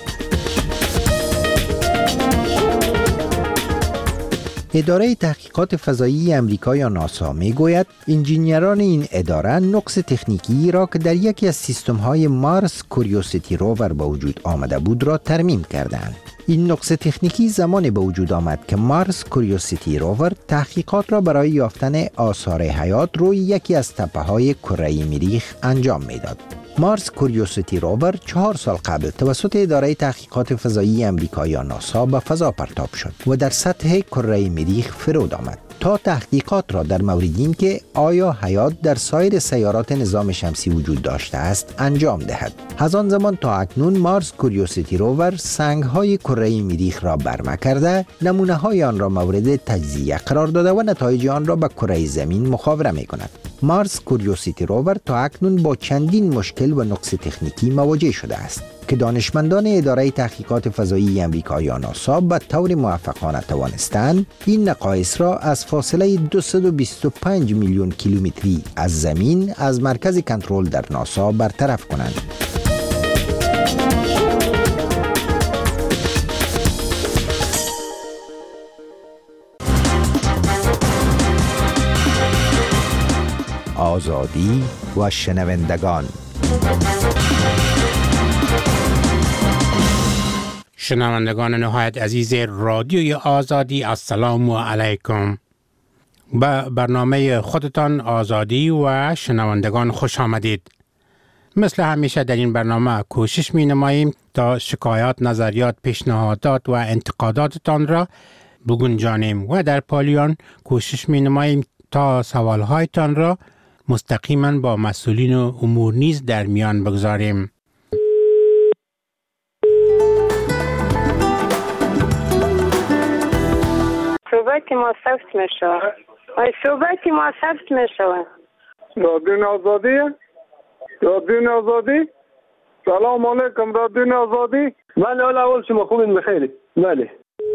اداره تحقیقات فضایی امریکا یا ناسا می گوید انجینیران این اداره نقص تکنیکی را که در یکی از سیستم‌های مارس کوریوسیتی روور به وجود آمده بود را ترمیم کردند. این نقص تکنیکی زمان به وجود آمد که مارس کوریوسیتی روور تحقیقات را برای یافتن آثار حیات روی یکی از تپه‌های کره مریخ انجام میداد. مارس کوریوسیتی روور چهار سال قبل توسط اداره تحقیقات فضایی امریکا یا ناسا به فضا پرتاب شد و در سطح کره مریخ فرود آمد تا تحقیقات را در مورد این که آیا حیات در سایر سیارات نظام شمسی وجود داشته است انجام دهد. از آن زمان تا اکنون مارس کوریوسیتی روور سنگ‌های کره مریخ را برمه کرده، نمونه‌های آن را مورد تجزیه قرار داده و نتایج آن را به کره زمین مخابره می‌کند. مارس کوریوسیتی روور تا اکنون با چندین مشکل و نقص تکنیکی مواجه شده است که دانشمندان اداره تحقیقات فضایی امریکا یا ناسا به طور موفقانه توانستند این نقایص را از فاصله دویست و بیست و پنج میلیون کیلومتری از زمین از مرکز کنترل در ناسا برطرف کنند. آزادی و شنوندگان. شنوندگان نهایت عزیز رادیوی آزادی، السلام علیکم. به برنامه خودتان آزادی و شنوندگان خوش آمدید. مثل همیشه در این برنامه کوشش می نماییم تا شکایات، نظریات، پیشنهادات و انتقاداتتان را بگنجانیم و در پالیان کوشش می نماییم تا سوالهایتان را مستقیما با مسئولین و امور نیز در میان بگذاریم. صحبت ما ثبت می شود. صحبت ما ثبت می شود. رادیو آزادی، رادیو آزادی. سلام علیکم رادیو آزادی. بله حالا اول شما خوبین بخیری؟ بله.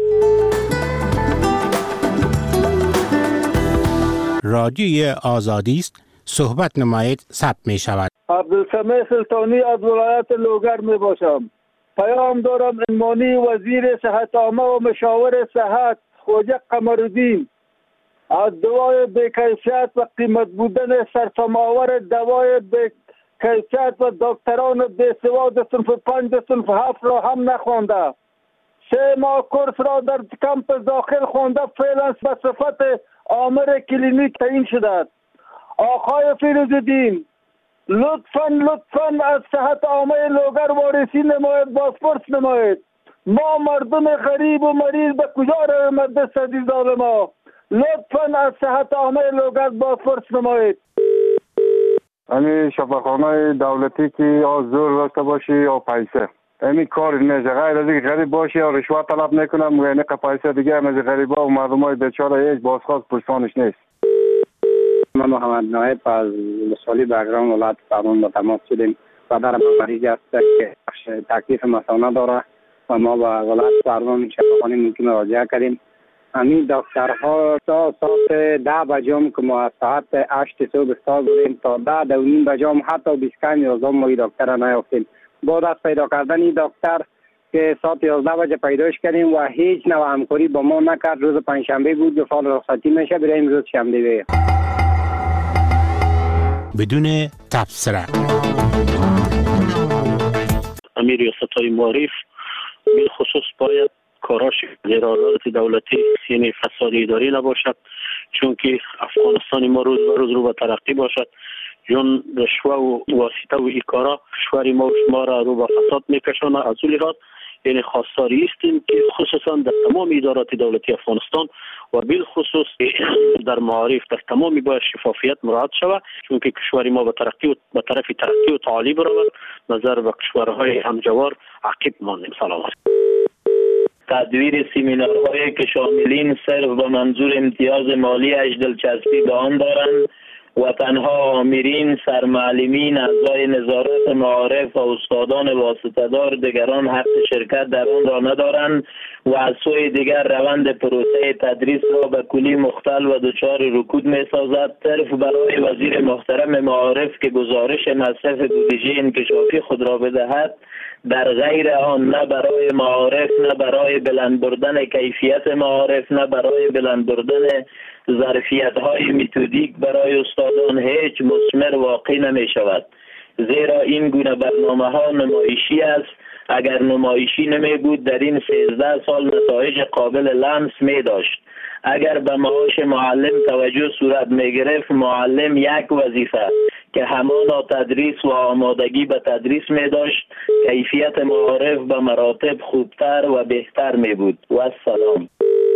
رادیوی آزادی است، صحبت نمایید، ثبت می شود. عبدالسمیع سلطانی از ولایت لوگر می باشم. پیام دارم انمانی وزیر صحت عامه و مشاور صحت خواجه قمرالدین از دوای بی‌کیفیت و قیمت بودن سرسام‌آور دوای بی‌کیفیت و دکتران بی‌سواد صنف پنج صنف هفت را هم نخوانده، سه ماه کورس را در کمپ داخل خوانده، فعلا به صفت آمر کلینیک تعیین شده. آقای فیروزالدین لطفاً لطفاً از صحت عامه لوگر وارسی نماید، بازپرس نماید. ما مردم غریب و مریض به کجا رویم از دست از این ظالما؟ لطفاً از صحت عامه لوگر بازپرس نماید. همین شفاخانه دولتی که یا زور داشته باشی یا پیسه، همین کار نیست. غیر از اینکه غریب باشی یا رشوت طلب نکنم یعنی پیسه دیگه هم از غریبا و مردم های بیچاره هیچ بازخواست پرسانش نیست. من محمد نایب از مسئولی بگرام ولایت فرمان با تماس شدیم. پدرم مریض است که تکلیف مثانه داره و ما با ولایت فرمان شفاخانه ممکن مراجعه کردیم. همین دکترها تا ساعت ده بجام که ما از ساعت هشت صبح استاد بودیم تا ده دو نیم بجام حتی بیست کمی روزا ما این دکتر را نیافتیم. بعد از پیدا کردن این دکتر که ساعت یازده بجه پیداش کردیم و هیچ نوع همکاری با ما نکرد. روز پنجشنبه بود که فال رخصتی میشه بریم روز شنبه بدون تبصره. امیر ریاست‌های معارف بالخصوص باید کاراش غیرعدالت دولتی یعنی فساد اداری نباشد، چون که افغانستان ما روز به روز رو به ترقی باشد. چون رشوه و واسطه و این کارا کشور ما و شما را رو به فساد میکشانه. از اون لحاظ یعنی خواستاری استیم که خصوصا در تمام ادارات دولتی افغانستان و بالخصوص در معارف در تمامی باید شفافیت مراعات شود، چون که کشور ما به ترقی و به طرف ترقی و تعالی برود. نظر به کشورهای همجوار عقب ماندیم. سلام علیکم. تدویر سیمینارهایی که شاملین صرف به منظور امتیاز مالی اش دلچسپی به آن دارند و تنها آمرین، سرمعلمین، اعضای نظارت معارف و استادان واسطه‌دار دیگران حق شرکت در آن را ندارند و از سوی دیگر روند پروسه تدریس را به کلی مختل و دچار رکود می‌سازد. صرف برای وزیر محترم معارف که گزارش مصرف بودجه انکشافی خود را بدهد، در غیر آن نه برای معارف، نه برای بلند بردن کیفیت معارف، نه برای بلند بردن ظرفیت‌های متدیک برای استادان هیچ مثمر واقع نمی شود. زیرا این گونه برنامه‌ها نمایشی است. اگر نمایشی نمی بود در این سیزده سال نتایج قابل لمس می داشت. اگر به معاش معلم توجه صورت می گرفت، معلم یک وظیفه که همانا تدریس و آمادگی به تدریس می داشت، کیفیت معارف به مراتب خوبتر و بهتر می بود. و السلام.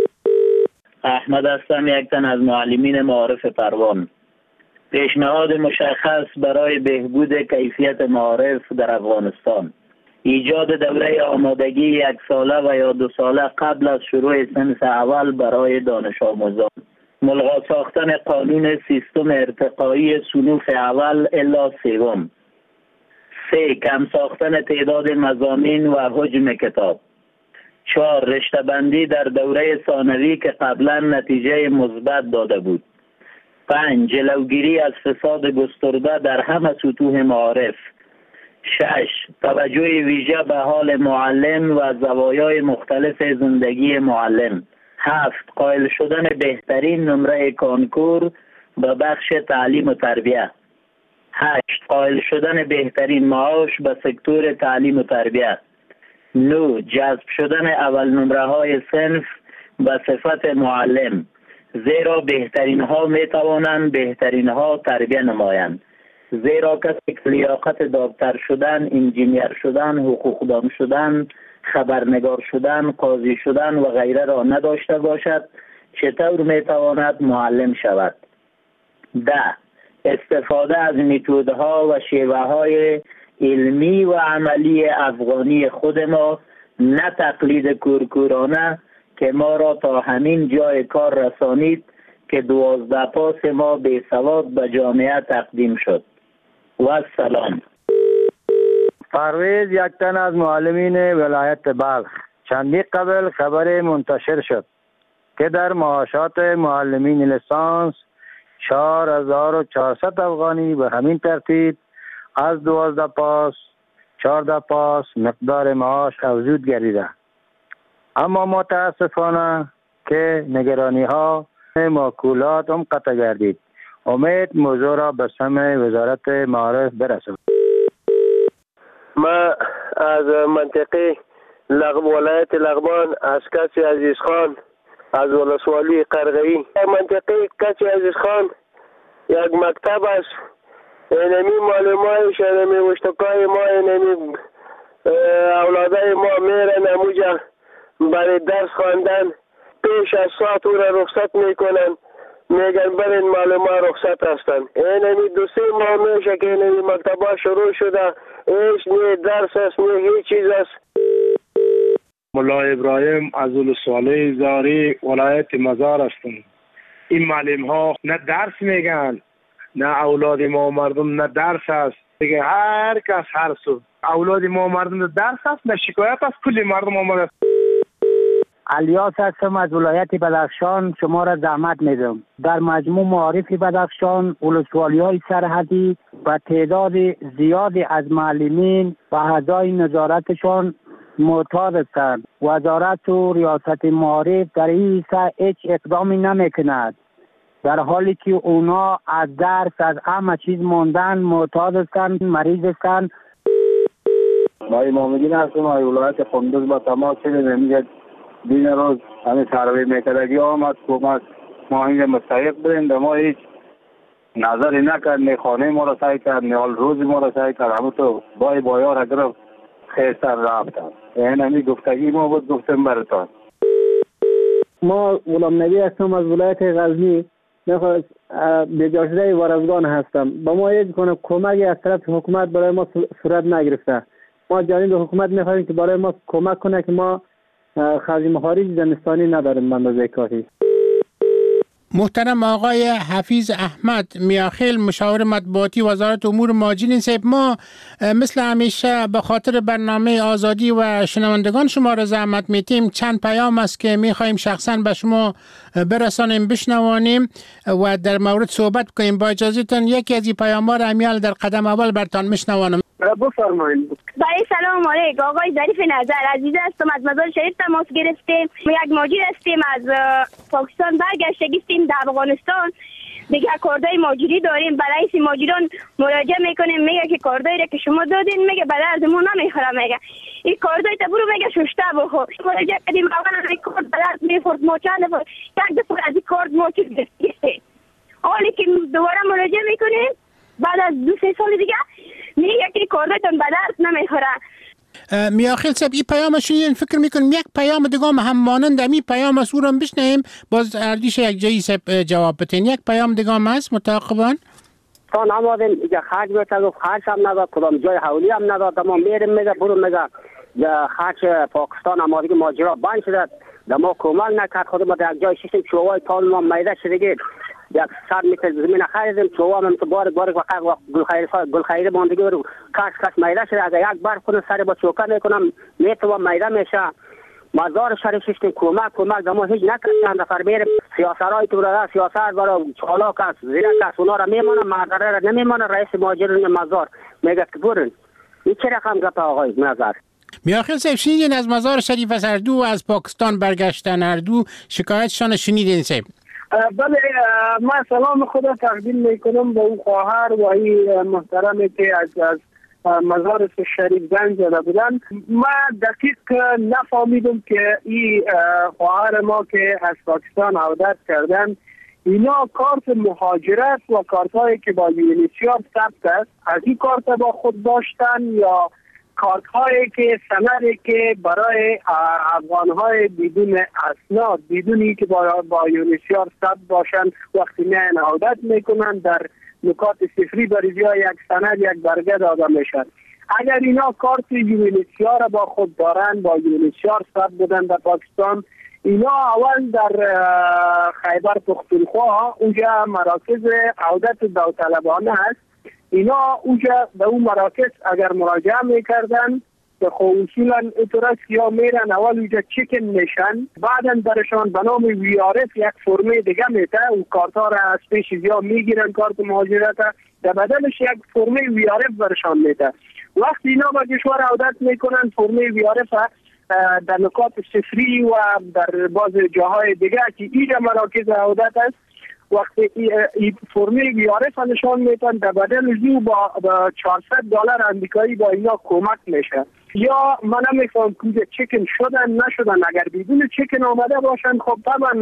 احمد هستم، یک تن از معلمین معارف پروان. پیشنهاد مشخص برای بهبود کیفیت معارف در افغانستان: ایجاد دوره آمادگی یک ساله و یا دو ساله قبل از شروع صنف اول برای دانش آموزان. ملغا ساختن قانون سیستم ارتقایی صنوف اول الا سوم. سه. کم ساختن تعداد مضامین و حجم کتاب. چهار. رشته بندی در دوره ثانوی که قبلا نتیجه مثبت داده بود. پنج. جلوگیری از فساد گسترده در همه سطوح معارف. شش. توجه ویژه به حال معلم و زوایای مختلف زندگی معلم. هفت. قائل شدن بهترین نمره کانکور به بخش تعلیم و تربیه. هشت قائل شدن بهترین معاش به سکتور تعلیم و تربیت. نو جذب شدن اول نمره های صنف به صفت معلم، زیرا بهترین ها می توانند بهترین ها تربیه نمایند، زیرا کسی که لیاقت دکتر شدن، انجینیر شدن، حقوقدان شدن، خبرنگار شدن، قاضی شدن و غیره را نداشته باشد چطور می تواند معلم شود؟ ده استفاده از متدها و شیوه های علمی و عملی افغانی خود ما، نه تقلید کورکورانه که ما را تا همین جای کار رسانید که دوازده پاس ما به سواد به جامعه تقدیم شد. و سلام. پرویز یک تن از معلمین ولایت بلخ. چندی قبل خبر منتشر شد که در معاشات معلمین لیسانس چهار هزار و چهارصد افغانی به همین ترتیب از دوازده پاس چهارده پاس مقدار معاش افزود گردیده. اما متاسفانه که نگرانی ها ماکولات هم قطع گردید. امید موضوع را به سمع وزارت معارف برسد. ما از منطقه لغم ولایت لغمان از کسی عزیز خان از ولسوالی قرغه‌ای منطقه کسی عزیز خان یک مکتب است. اینمی معلومایش اینمی وشتکای ما اینمی اولادای ما میرن اموجا برای درس خواندن، پیش از ساعت او را رخصت میکنن، میگن برین معلومه رخصت هستن. اینمی دو سه ماه میشه که اینمی مکتبا شروع شده، ایش نه درس است نه هیچ چیز است. ملا ابراهیم از ولسوالی زاری ولایت مزار هستم. این معلم ها نه درس میگن، نه اولاد ما مردم نه درس است. دیگه هر کس هر سو اولاد ما مردم نه درس است نه شکایت است. کلی مردم آمده. الیاس هستم از ولایت بدخشان. شما را زحمت میدم. در مجموع معارف بدخشان ولسوالی های سرحدی و تعداد زیادی از معلمین و اعضای نظارتشان معتاد هستند. وزارت و ریاست معارف در این حصه هیچ اقدامی نمیکند، در حالی که اونا از درس از همه چیز ماندن، معتاد هستند، مریض هستند. ما محمدین هستم از ولایت قندوز. با تماس میگه دین روز همین سروی میکردگی آمد حکومت ما اینجا مستحق بریم، در ما هیچ نظری نکرد، نه خانه ما را سعی کرد، نه حال روز ما را سعی کرد، همون تو بای بایار اگر خیستر رفتن. این همی گفتگی ما بود گفتم برتان. ما غلام نبی هستم از ولایت غزنی. نخواست بجاشده وارزگان هستم. با ما یک کنه کمکی از طرف حکومت برای ما صورت نگرفته. ما جانب حکومت میخواهیم که برای ما کمک کنه که ما خرج مخارج زمستانی نداریم به اندازه کافی. محترم آقای حفیظ احمد میاخیل، مشاور مطبوعاتی وزارت امور مهاجرین صاحب، ما مثل همیشه به خاطر برنامه آزادی و شنوندگان شما را زحمت میتیم. چند پیام است که میخواهیم شخصا به شما برسانیم، بشنوانیم و در مورد صحبت کنیم. با اجازهتون یکی از این پیام ها را امیال در قدم اول برتان میشنوانم. بفرمایید. برای سلام علیکم آقای ظریف نظر عزیز هستم، از مزار شریف تماس گرفتیم. یک مهاجر هستیم از پاکستان برگشتیم در افغانستان. دیگه کاردای مهاجری داریم. برای این مهاجران مراجعه میکنیم، میگه که کاردایی را که شما دادین میگه به دردمون نمیخوره، میگه این کاردای تا برو میگه ششته بخور. مراجعه کردیم اول این کارد به درد میخورد، ما چند دفعه یک دفعه از این کارد ما چیز گرفتیم. حالی که دوباره مراجعه میکنیم بعد از دو سه سال دیگه میگه که کاردتون به درد نمیخوره. میاخیل صاحب این پیام شنیدین، فکر میکنم یک پیام دیگه هم مانند این پیام از او را بشنویم، باز اردیش یک جایی صاحب جواب بتین. یک پیام دیگه هم هست متعاقبا. تا نمادیم اینجا خرج بتگو، خرج هم نداد، کدام جای حولی هم نداد. ما میریم میگه برو میگه خرج پاکستان هم دیگه ماجرا بند شده، در ما کمک نکرد. خود ما در یک جای شیشیم چوهای تال ما میده شدگید یک صد متر زمین خریدیم، چوها هم تو بار بار وقت گل خیر گل خیر باندگی رو کاش کاش میده شده. اگه یک بار خود سر با چوکا میکنم میتو میده میشه. مزار شریف شیشتیم کمک کمک دما هیچ نکردن. نفر میریم سیاسرای تو را سیاست برای چالاک است زیرک است اونا را میمونه، معذره را نمیمونه. رئیس مهاجرین مزار میگه که برن. این چه رقم گپ آقای نظر؟ میاخیل صاحب شنیدین از مزار شریف از اردو از پاکستان برگشتن اردو شکایتشان شنیدین صاحب؟ بله، من سلام خود تقدیم میکنم به اون خواهر و این محترمی که از از مزار شریف زنگ زده بودن. من دقیق نفهمیدم که این خواهر ما که از پاکستان عودت کردن اینا کارت مهاجرت و کارت هایی که با یونیسیار ثبت است از این کارت با خود داشتن یا کارت هایی که سندی که برای افغان های بدون اسناد بدونی که با, با یونیسیار ثبت باشن وقتی میان عودت میکنن در نکات صفری بریزی یک سند یک برگه داده میشن. اگر اینا کارت یونیسیار با خود دارن با یونیسیار ثبت بودن در پاکستان، اینا اول در خیبر پختونخوا اونجا مراکز عودت داوطلبانه هست، اینا اونجا به اون مراکز اگر مراجعه میکردن به خب اصولا اتراس یا میرن اول اونجا چکن میشن، بعدا برشان به نام ویارف یک فرمه دیگه میته و کارتا را از پیش یا میگیرن کارت مهاجرت در بدلش یک فرمه ویارف برشان میته. وقتی اینا به کشور عودت میکنن فرمه ویارف در نکات صفری و در باز جاهای دیگه که اینجا مراکز عودت است، وقتی این فرمه ویارف نشان میتن در بدل زیو با چهارصد دلار امریکایی با اینا کمک میشه. یا من نمیفهم که چکن شدن نشدن، اگر بدون چکن آمده باشن خب طبعا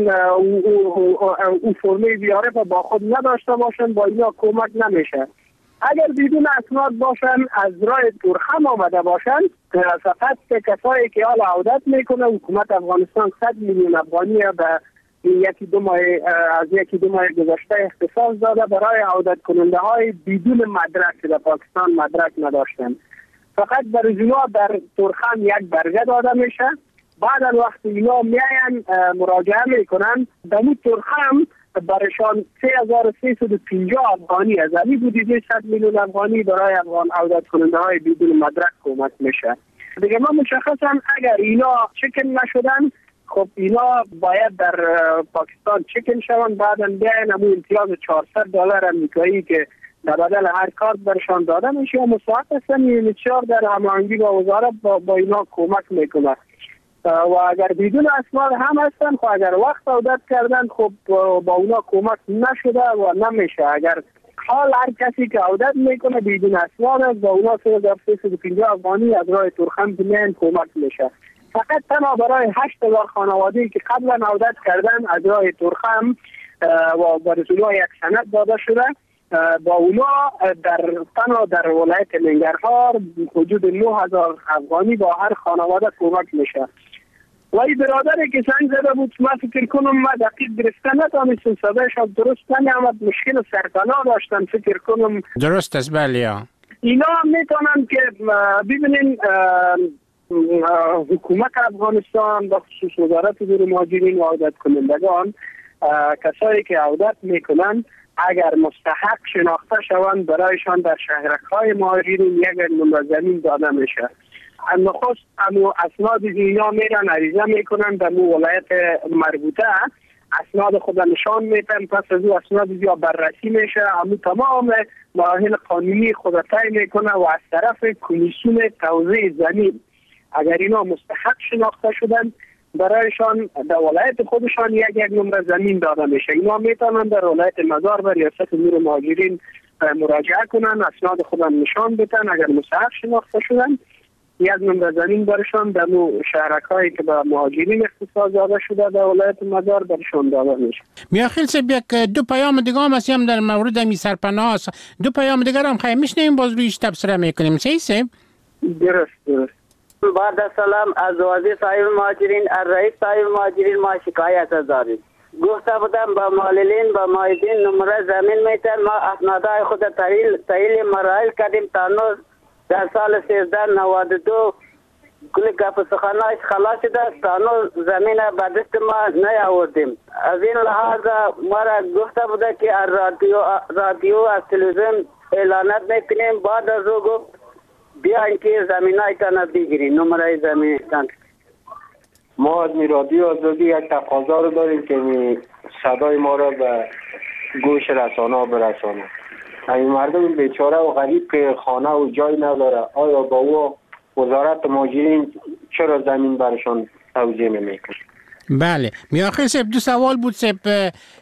اون فرمه ویارف با خود نداشته باشن با اینا کمک نمیشه. اگر بدون اسناد باشن از راه تورخم آمده باشن فقط کسایی که حال عودت میکنه حکومت افغانستان صد میلیون افغانی به یکی دو ماه از یکی دو ماه گذشته اختصاص داده برای عودت کننده های بدون مدرک که در پاکستان مدرک نداشتن. فقط برای اینا در تورخم یک برگه داده میشه، بعد وقتی اینا میاین مراجعه میکنن در اون تورخم برشان سه هزار و سیصد و پنجاه افغانی از این بودیده صد میلیون افغانی برای افغان عودت کننده های بدون مدرک کمک میشه. دیگه من مشخصم اگر اینا چکن نشدن خب اینا باید در پاکستان چکن شوند، بعدا بیاین همون امتیاز چهارصد دلار امریکایی که در بدل هر کارت برشان داده میشه و مستحق هستن یونیسیار در هماهنگی با وزارت با, با اینا کمک میکنه. و اگر بدون اسناد هم هستن خب اگر وقت عودت کردن خب با اونا کمک نشده و نمیشه. اگر حال هر کسی که عودت میکنه بدون اسناد با اونا سه هزار و سیصد و پنجاه افغانی از راه تورخم بینین کمک میشه. فقط تنها برای هشت هزار خانواده‌ای که قبلا عودت کردن از راه تورخم و برای یک سند داده شده با اونا در تنها در ولایت ننگرهار حدود نه هزار افغانی با هر خانواده کمک میشه. و این برادری که زنگ زده بود من فکر کنم من دقیق گرفته نتانستم صدایش درست نمیامد، مشکل سرطلا داشتن فکر کنم. درست است بله. اینا میتونن که ببینین حکومت افغانستان با خصوص وزارت امور مهاجرین و عودت کنندگان کسایی که عودت میکنن اگر مستحق شناخته شوند برایشان در شهرک‌های مهاجرین یک نمره زمین داده میشه. نخست امو اسناد اینا میرن عریضه میکنن در مو ولایت مربوطه اسناد خود نشان میتن، پس از او اسناد یا بررسی میشه، امو تمام مراحل قانونی خود طی میکنه و از طرف کمیسیون توزیع زمین اگر اینا مستحق شناخته شدن برایشان در ولایت خودشان یک یک نمره زمین داده میشه. اینا میتونن در ولایت مزار و ریاست امور مهاجرین مراجعه کنن، اسناد خودم نشان بدن، اگر مستحق شناخته شدن یک نمره زمین برشان در مو شهرکایی که به مهاجرین اختصاص داده شده در ولایت مزار برشان داده میشه. میاخیل سب یک دو پیام دیگه هم هستیم در مورد می سرپناه هست. دو پیام دیگر هم خیلی میشنیم باز رویش تبصره میکنیم. چه ایسه؟ درست درست. بعد سلام از وزیر صاحب مهاجرین از رئیس صاحب مهاجرین ما شکایت داریم. گفته بودم با معلولین با مایدین نمره زمین میتن، ما اسنادهای خود تحلیل تحلیل مراحل کردیم تا نو در سال سیزده نود و دو کل گپ سخنایش خلاص شده تا نو زمین به دست ما نیاوردیم. از این لحاظ ما را گفته بوده که از رادیو رادیو از تلویزیون اعلانات میکنیم، بعد از او گفت بیاین که زمینایتان بگیرین نمره زمینتان. ما از رادیو آزادی یک تقاضا رو داریم که صدای ما را به گوش رسانه برسانه. این مردم بیچاره و غریب که خانه و جای نداره، آیا با او وزارت مهاجرین چرا زمین برشان توزیع نمیکنه؟ بله میاخر سب دو سوال بود سب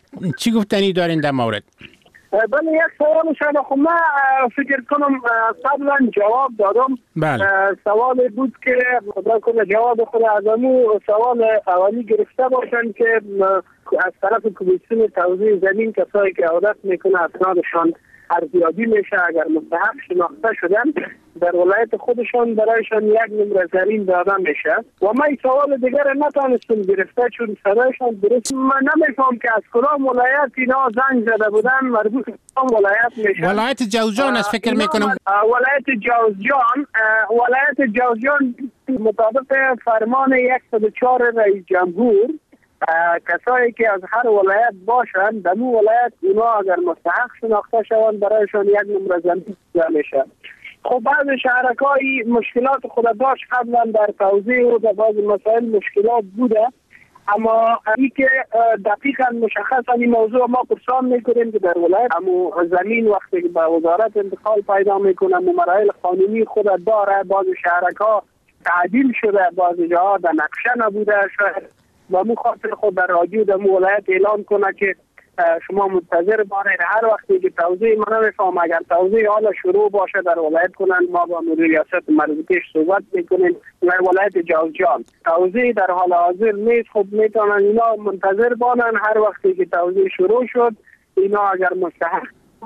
چی گفتنی دارین در مورد؟ بله یک سوال شما خب من فکر کنم قبلا جواب دادم. بله. سوال بود که خدا کنه جواب خود از امو سوال اولی گرفته باشن که از طرف کمیسیون توزیع زمین کسایی که عادت میکنه اسنادشان ارزیابی میشه اگر مستحق شناخته شدن در ولایت خودشان برایشان یک نمره زمین داده میشه و من سوال دیگر نتونستم گرفته چون صدایشان درست من نمیفهم که از کدام ولایت اینا زنگ زده بودن مربوط به کدام ولایت میشه. ولایت جوزجان است فکر میکنم. ولایت جوزجان ولایت جوزجان مطابق فرمان صد و چهار رئیس جمهور کسایی که از هر ولایت باشند در اون ولایت اونا اگر مستحق شناخته شوند برایشان یک نمره زمین داده میشه. خب بعض شهرکایی مشکلات خود داشت قبلا در توزیع و در بعض مسائل مشکلات بوده اما این که دقیقا مشخصا این موضوع ما پرسان میکنیم که در ولایت اما زمین وقتی که به وزارت انتقال پیدا میکنم و مراحل قانونی خود داره بعض شهرکا تعدیل شده بعض جاها در نقشه نبوده شاید و مو خاطر خود در رادیو در ولایت اعلان کنه که شما منتظر باشید هر وقتی که توزیع من نمیفهم اگر توزیع حالا شروع باشه در ولایت کنن ما با مدیر ریاست مربوطه صحبت میکنیم در ولایت جوزجان توزیع در حال حاضر نیست خب میتونن اینا منتظر باشن هر وقتی که توزیع شروع شد اینا اگر مستحق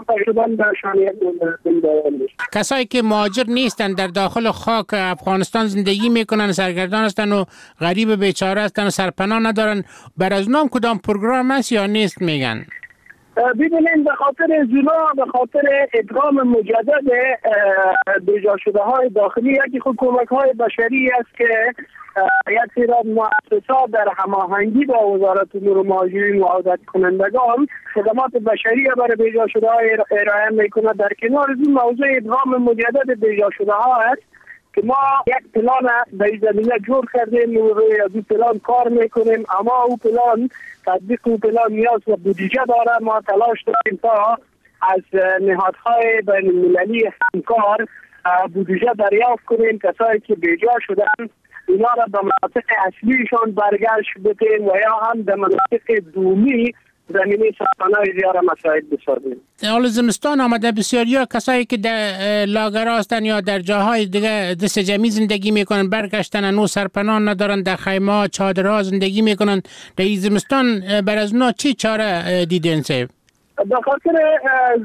کسایی که مهاجر نیستن در داخل خاک افغانستان زندگی میکنن سرگردان هستن و غریب بیچاره هستن و سرپناه ندارن بر از نام کدام پروگرام هست یا نیست میگن؟ ببینید به خاطر زنا به خاطر ادغام مجدد بیجا شده های داخلی یکی حکومت های بشری است که یک سری مؤسسات در هماهنگی با وزارت امور مهاجرین و عودت کنندگان خدمات بشری برای بیجا شده های ارائه میکنه. در کنار این موضوع ادغام مجدد بیجا شده ها است که ما یک پلان در زمینه جور کردیم و روی دو پلان کار میکنیم اما او پلان تطبیق او پلان نیاز و بودجه داره. ما تلاش داریم تا از نهادهای بین المللی همکار بودجه دریافت کنیم کسایی که بیجا شدن اینا را به مناطق اصلیشان برگشت بدیم و یا هم در مناطق دومی زمینی سرپناه زیاره مساعد بسازیم. حال زمستان آمده بسیاری ها کسایی که در لاگر هستن یا در جاهای دیگه دست جمعی زندگی میکنن برگشتن انو سرپناه ندارن در خیمه چادرها زندگی میکنن در این زمستان بر از اونا چی چاره دیدین سیب؟ به خاطر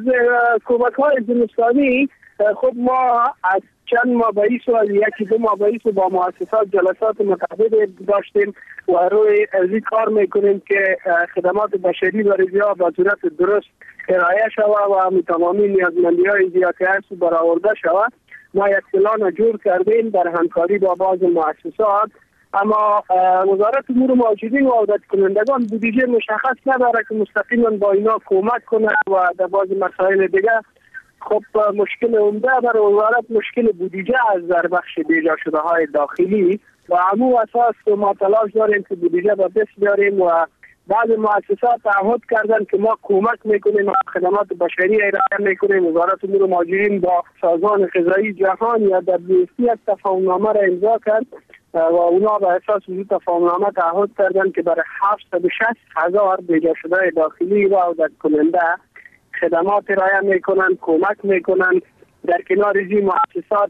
کمک های زمستانی خود ما از چند مابعیث و یکی دو مابعیث با مؤسسات جلسات متعدد داشتیم و روی ازی کار میکنیم که خدمات بشری و رضا به صورت درست ارائه شود و تمامی نیازمندی های زیادی هست برآورده شود. ما یک پلان جور کردیم در همکاری با بعض مؤسسات اما وزارت امور مهاجرین و عودت کنندگان بودجه مشخص نداره که مستقیما با اینا کمک کنه و در بعض مسائل دیگه خب مشکل عمده برای وزارت مشکل بودجه از در بخش بیجا شده های داخلی و همون اساس ما تلاش داریم که بودجه به دست بیاریم و بعض مؤسسات تعهد کردن که ما کمک میکنیم خدمات بشری ارائه میکنیم. وزارت امور مهاجرین با سازمان غذایی جهان یا دبلیو اف پی یک تفاهمنامه را امضا کرد و اونا به اساس این تفاهمنامه تعهد کردن که برای هفتصد و شصت هزار بیجا شده داخلی و عودت کننده خدمات ارائه میکنن کمک میکنن. در کنار این مؤسسات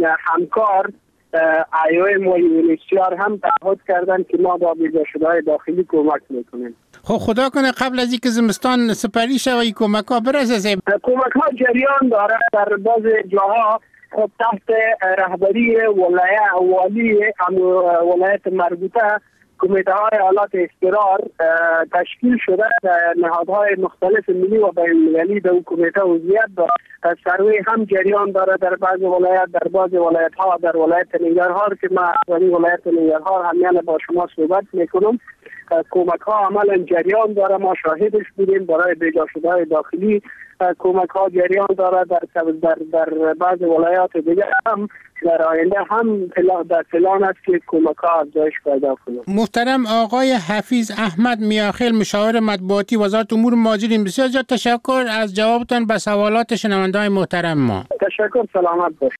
همکار آی او ام و یونیسیار هم تعهد کردن که ما با بیجا شده های داخلی کمک میکنیم. خب خدا کنه قبل از اینکه زمستان سپری شود این کمک ها برسه. کمک ها جریان داره در بعض جاها خب تحت رهبری ولایت والی ولایت مربوطه کمیته های حالات اضطرار تشکیل شده در نهادهای مختلف ملی و بین المللی در کمیته عضویت دارد. سروی هم جریان داره در بعض ولایت در بعض ولایت ها در ولایت ننگرهار که ما از ولایت ننگرهار همیشه با شما صحبت میکنم کمک ها عملا جریان داره ما شاهدش بودیم برای بیجا شده های داخلی کمک ها جریان داره در در در بعض ولایات دیگه هم در آینده هم در پلان است که کمک ها افزایش پیدا کنه. محترم آقای حفیظ احمد میاخیل مشاور مطبوعاتی وزارت امور مهاجرین بسیار زیاد تشکر از جوابتان به سوالات شنونده‌های محترم ما. تشکر سلامت باشید.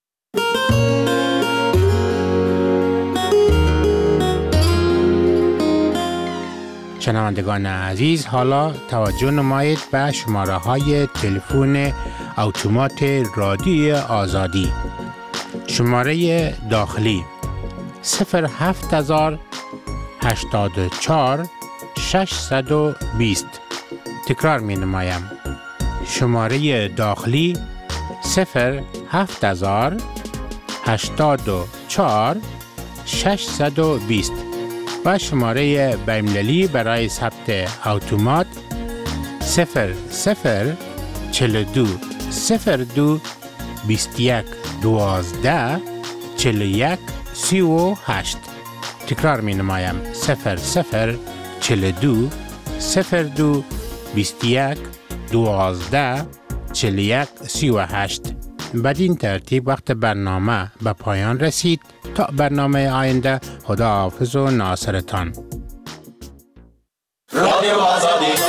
شنوندگان عزیز، حالا توجه نمایید به شماره های تلفن اتومات رادیوی آزادی. شماره داخلی صفر هفت هزار هشتاد و چهار ششصد و بیست. تکرار می نمایم. شماره داخلی صفر هفت هزار هشتاد و چهار ششصد و بیست و شماره بین‌المللی برای ثبت اتومات صفر صفر چهل و دو صفر دو بیست و یک دوازده چهل و یک سی و هشت. تکرار می نمایم. صفر صفر چهل و دو صفر دو بیست و یک دوازده چهل و یک سی و هشت. بدین ترتیب وقت برنامه به پایان رسید. تا برنامه آینده، خدا حافظ و ناصرتان. رادیو آزادی.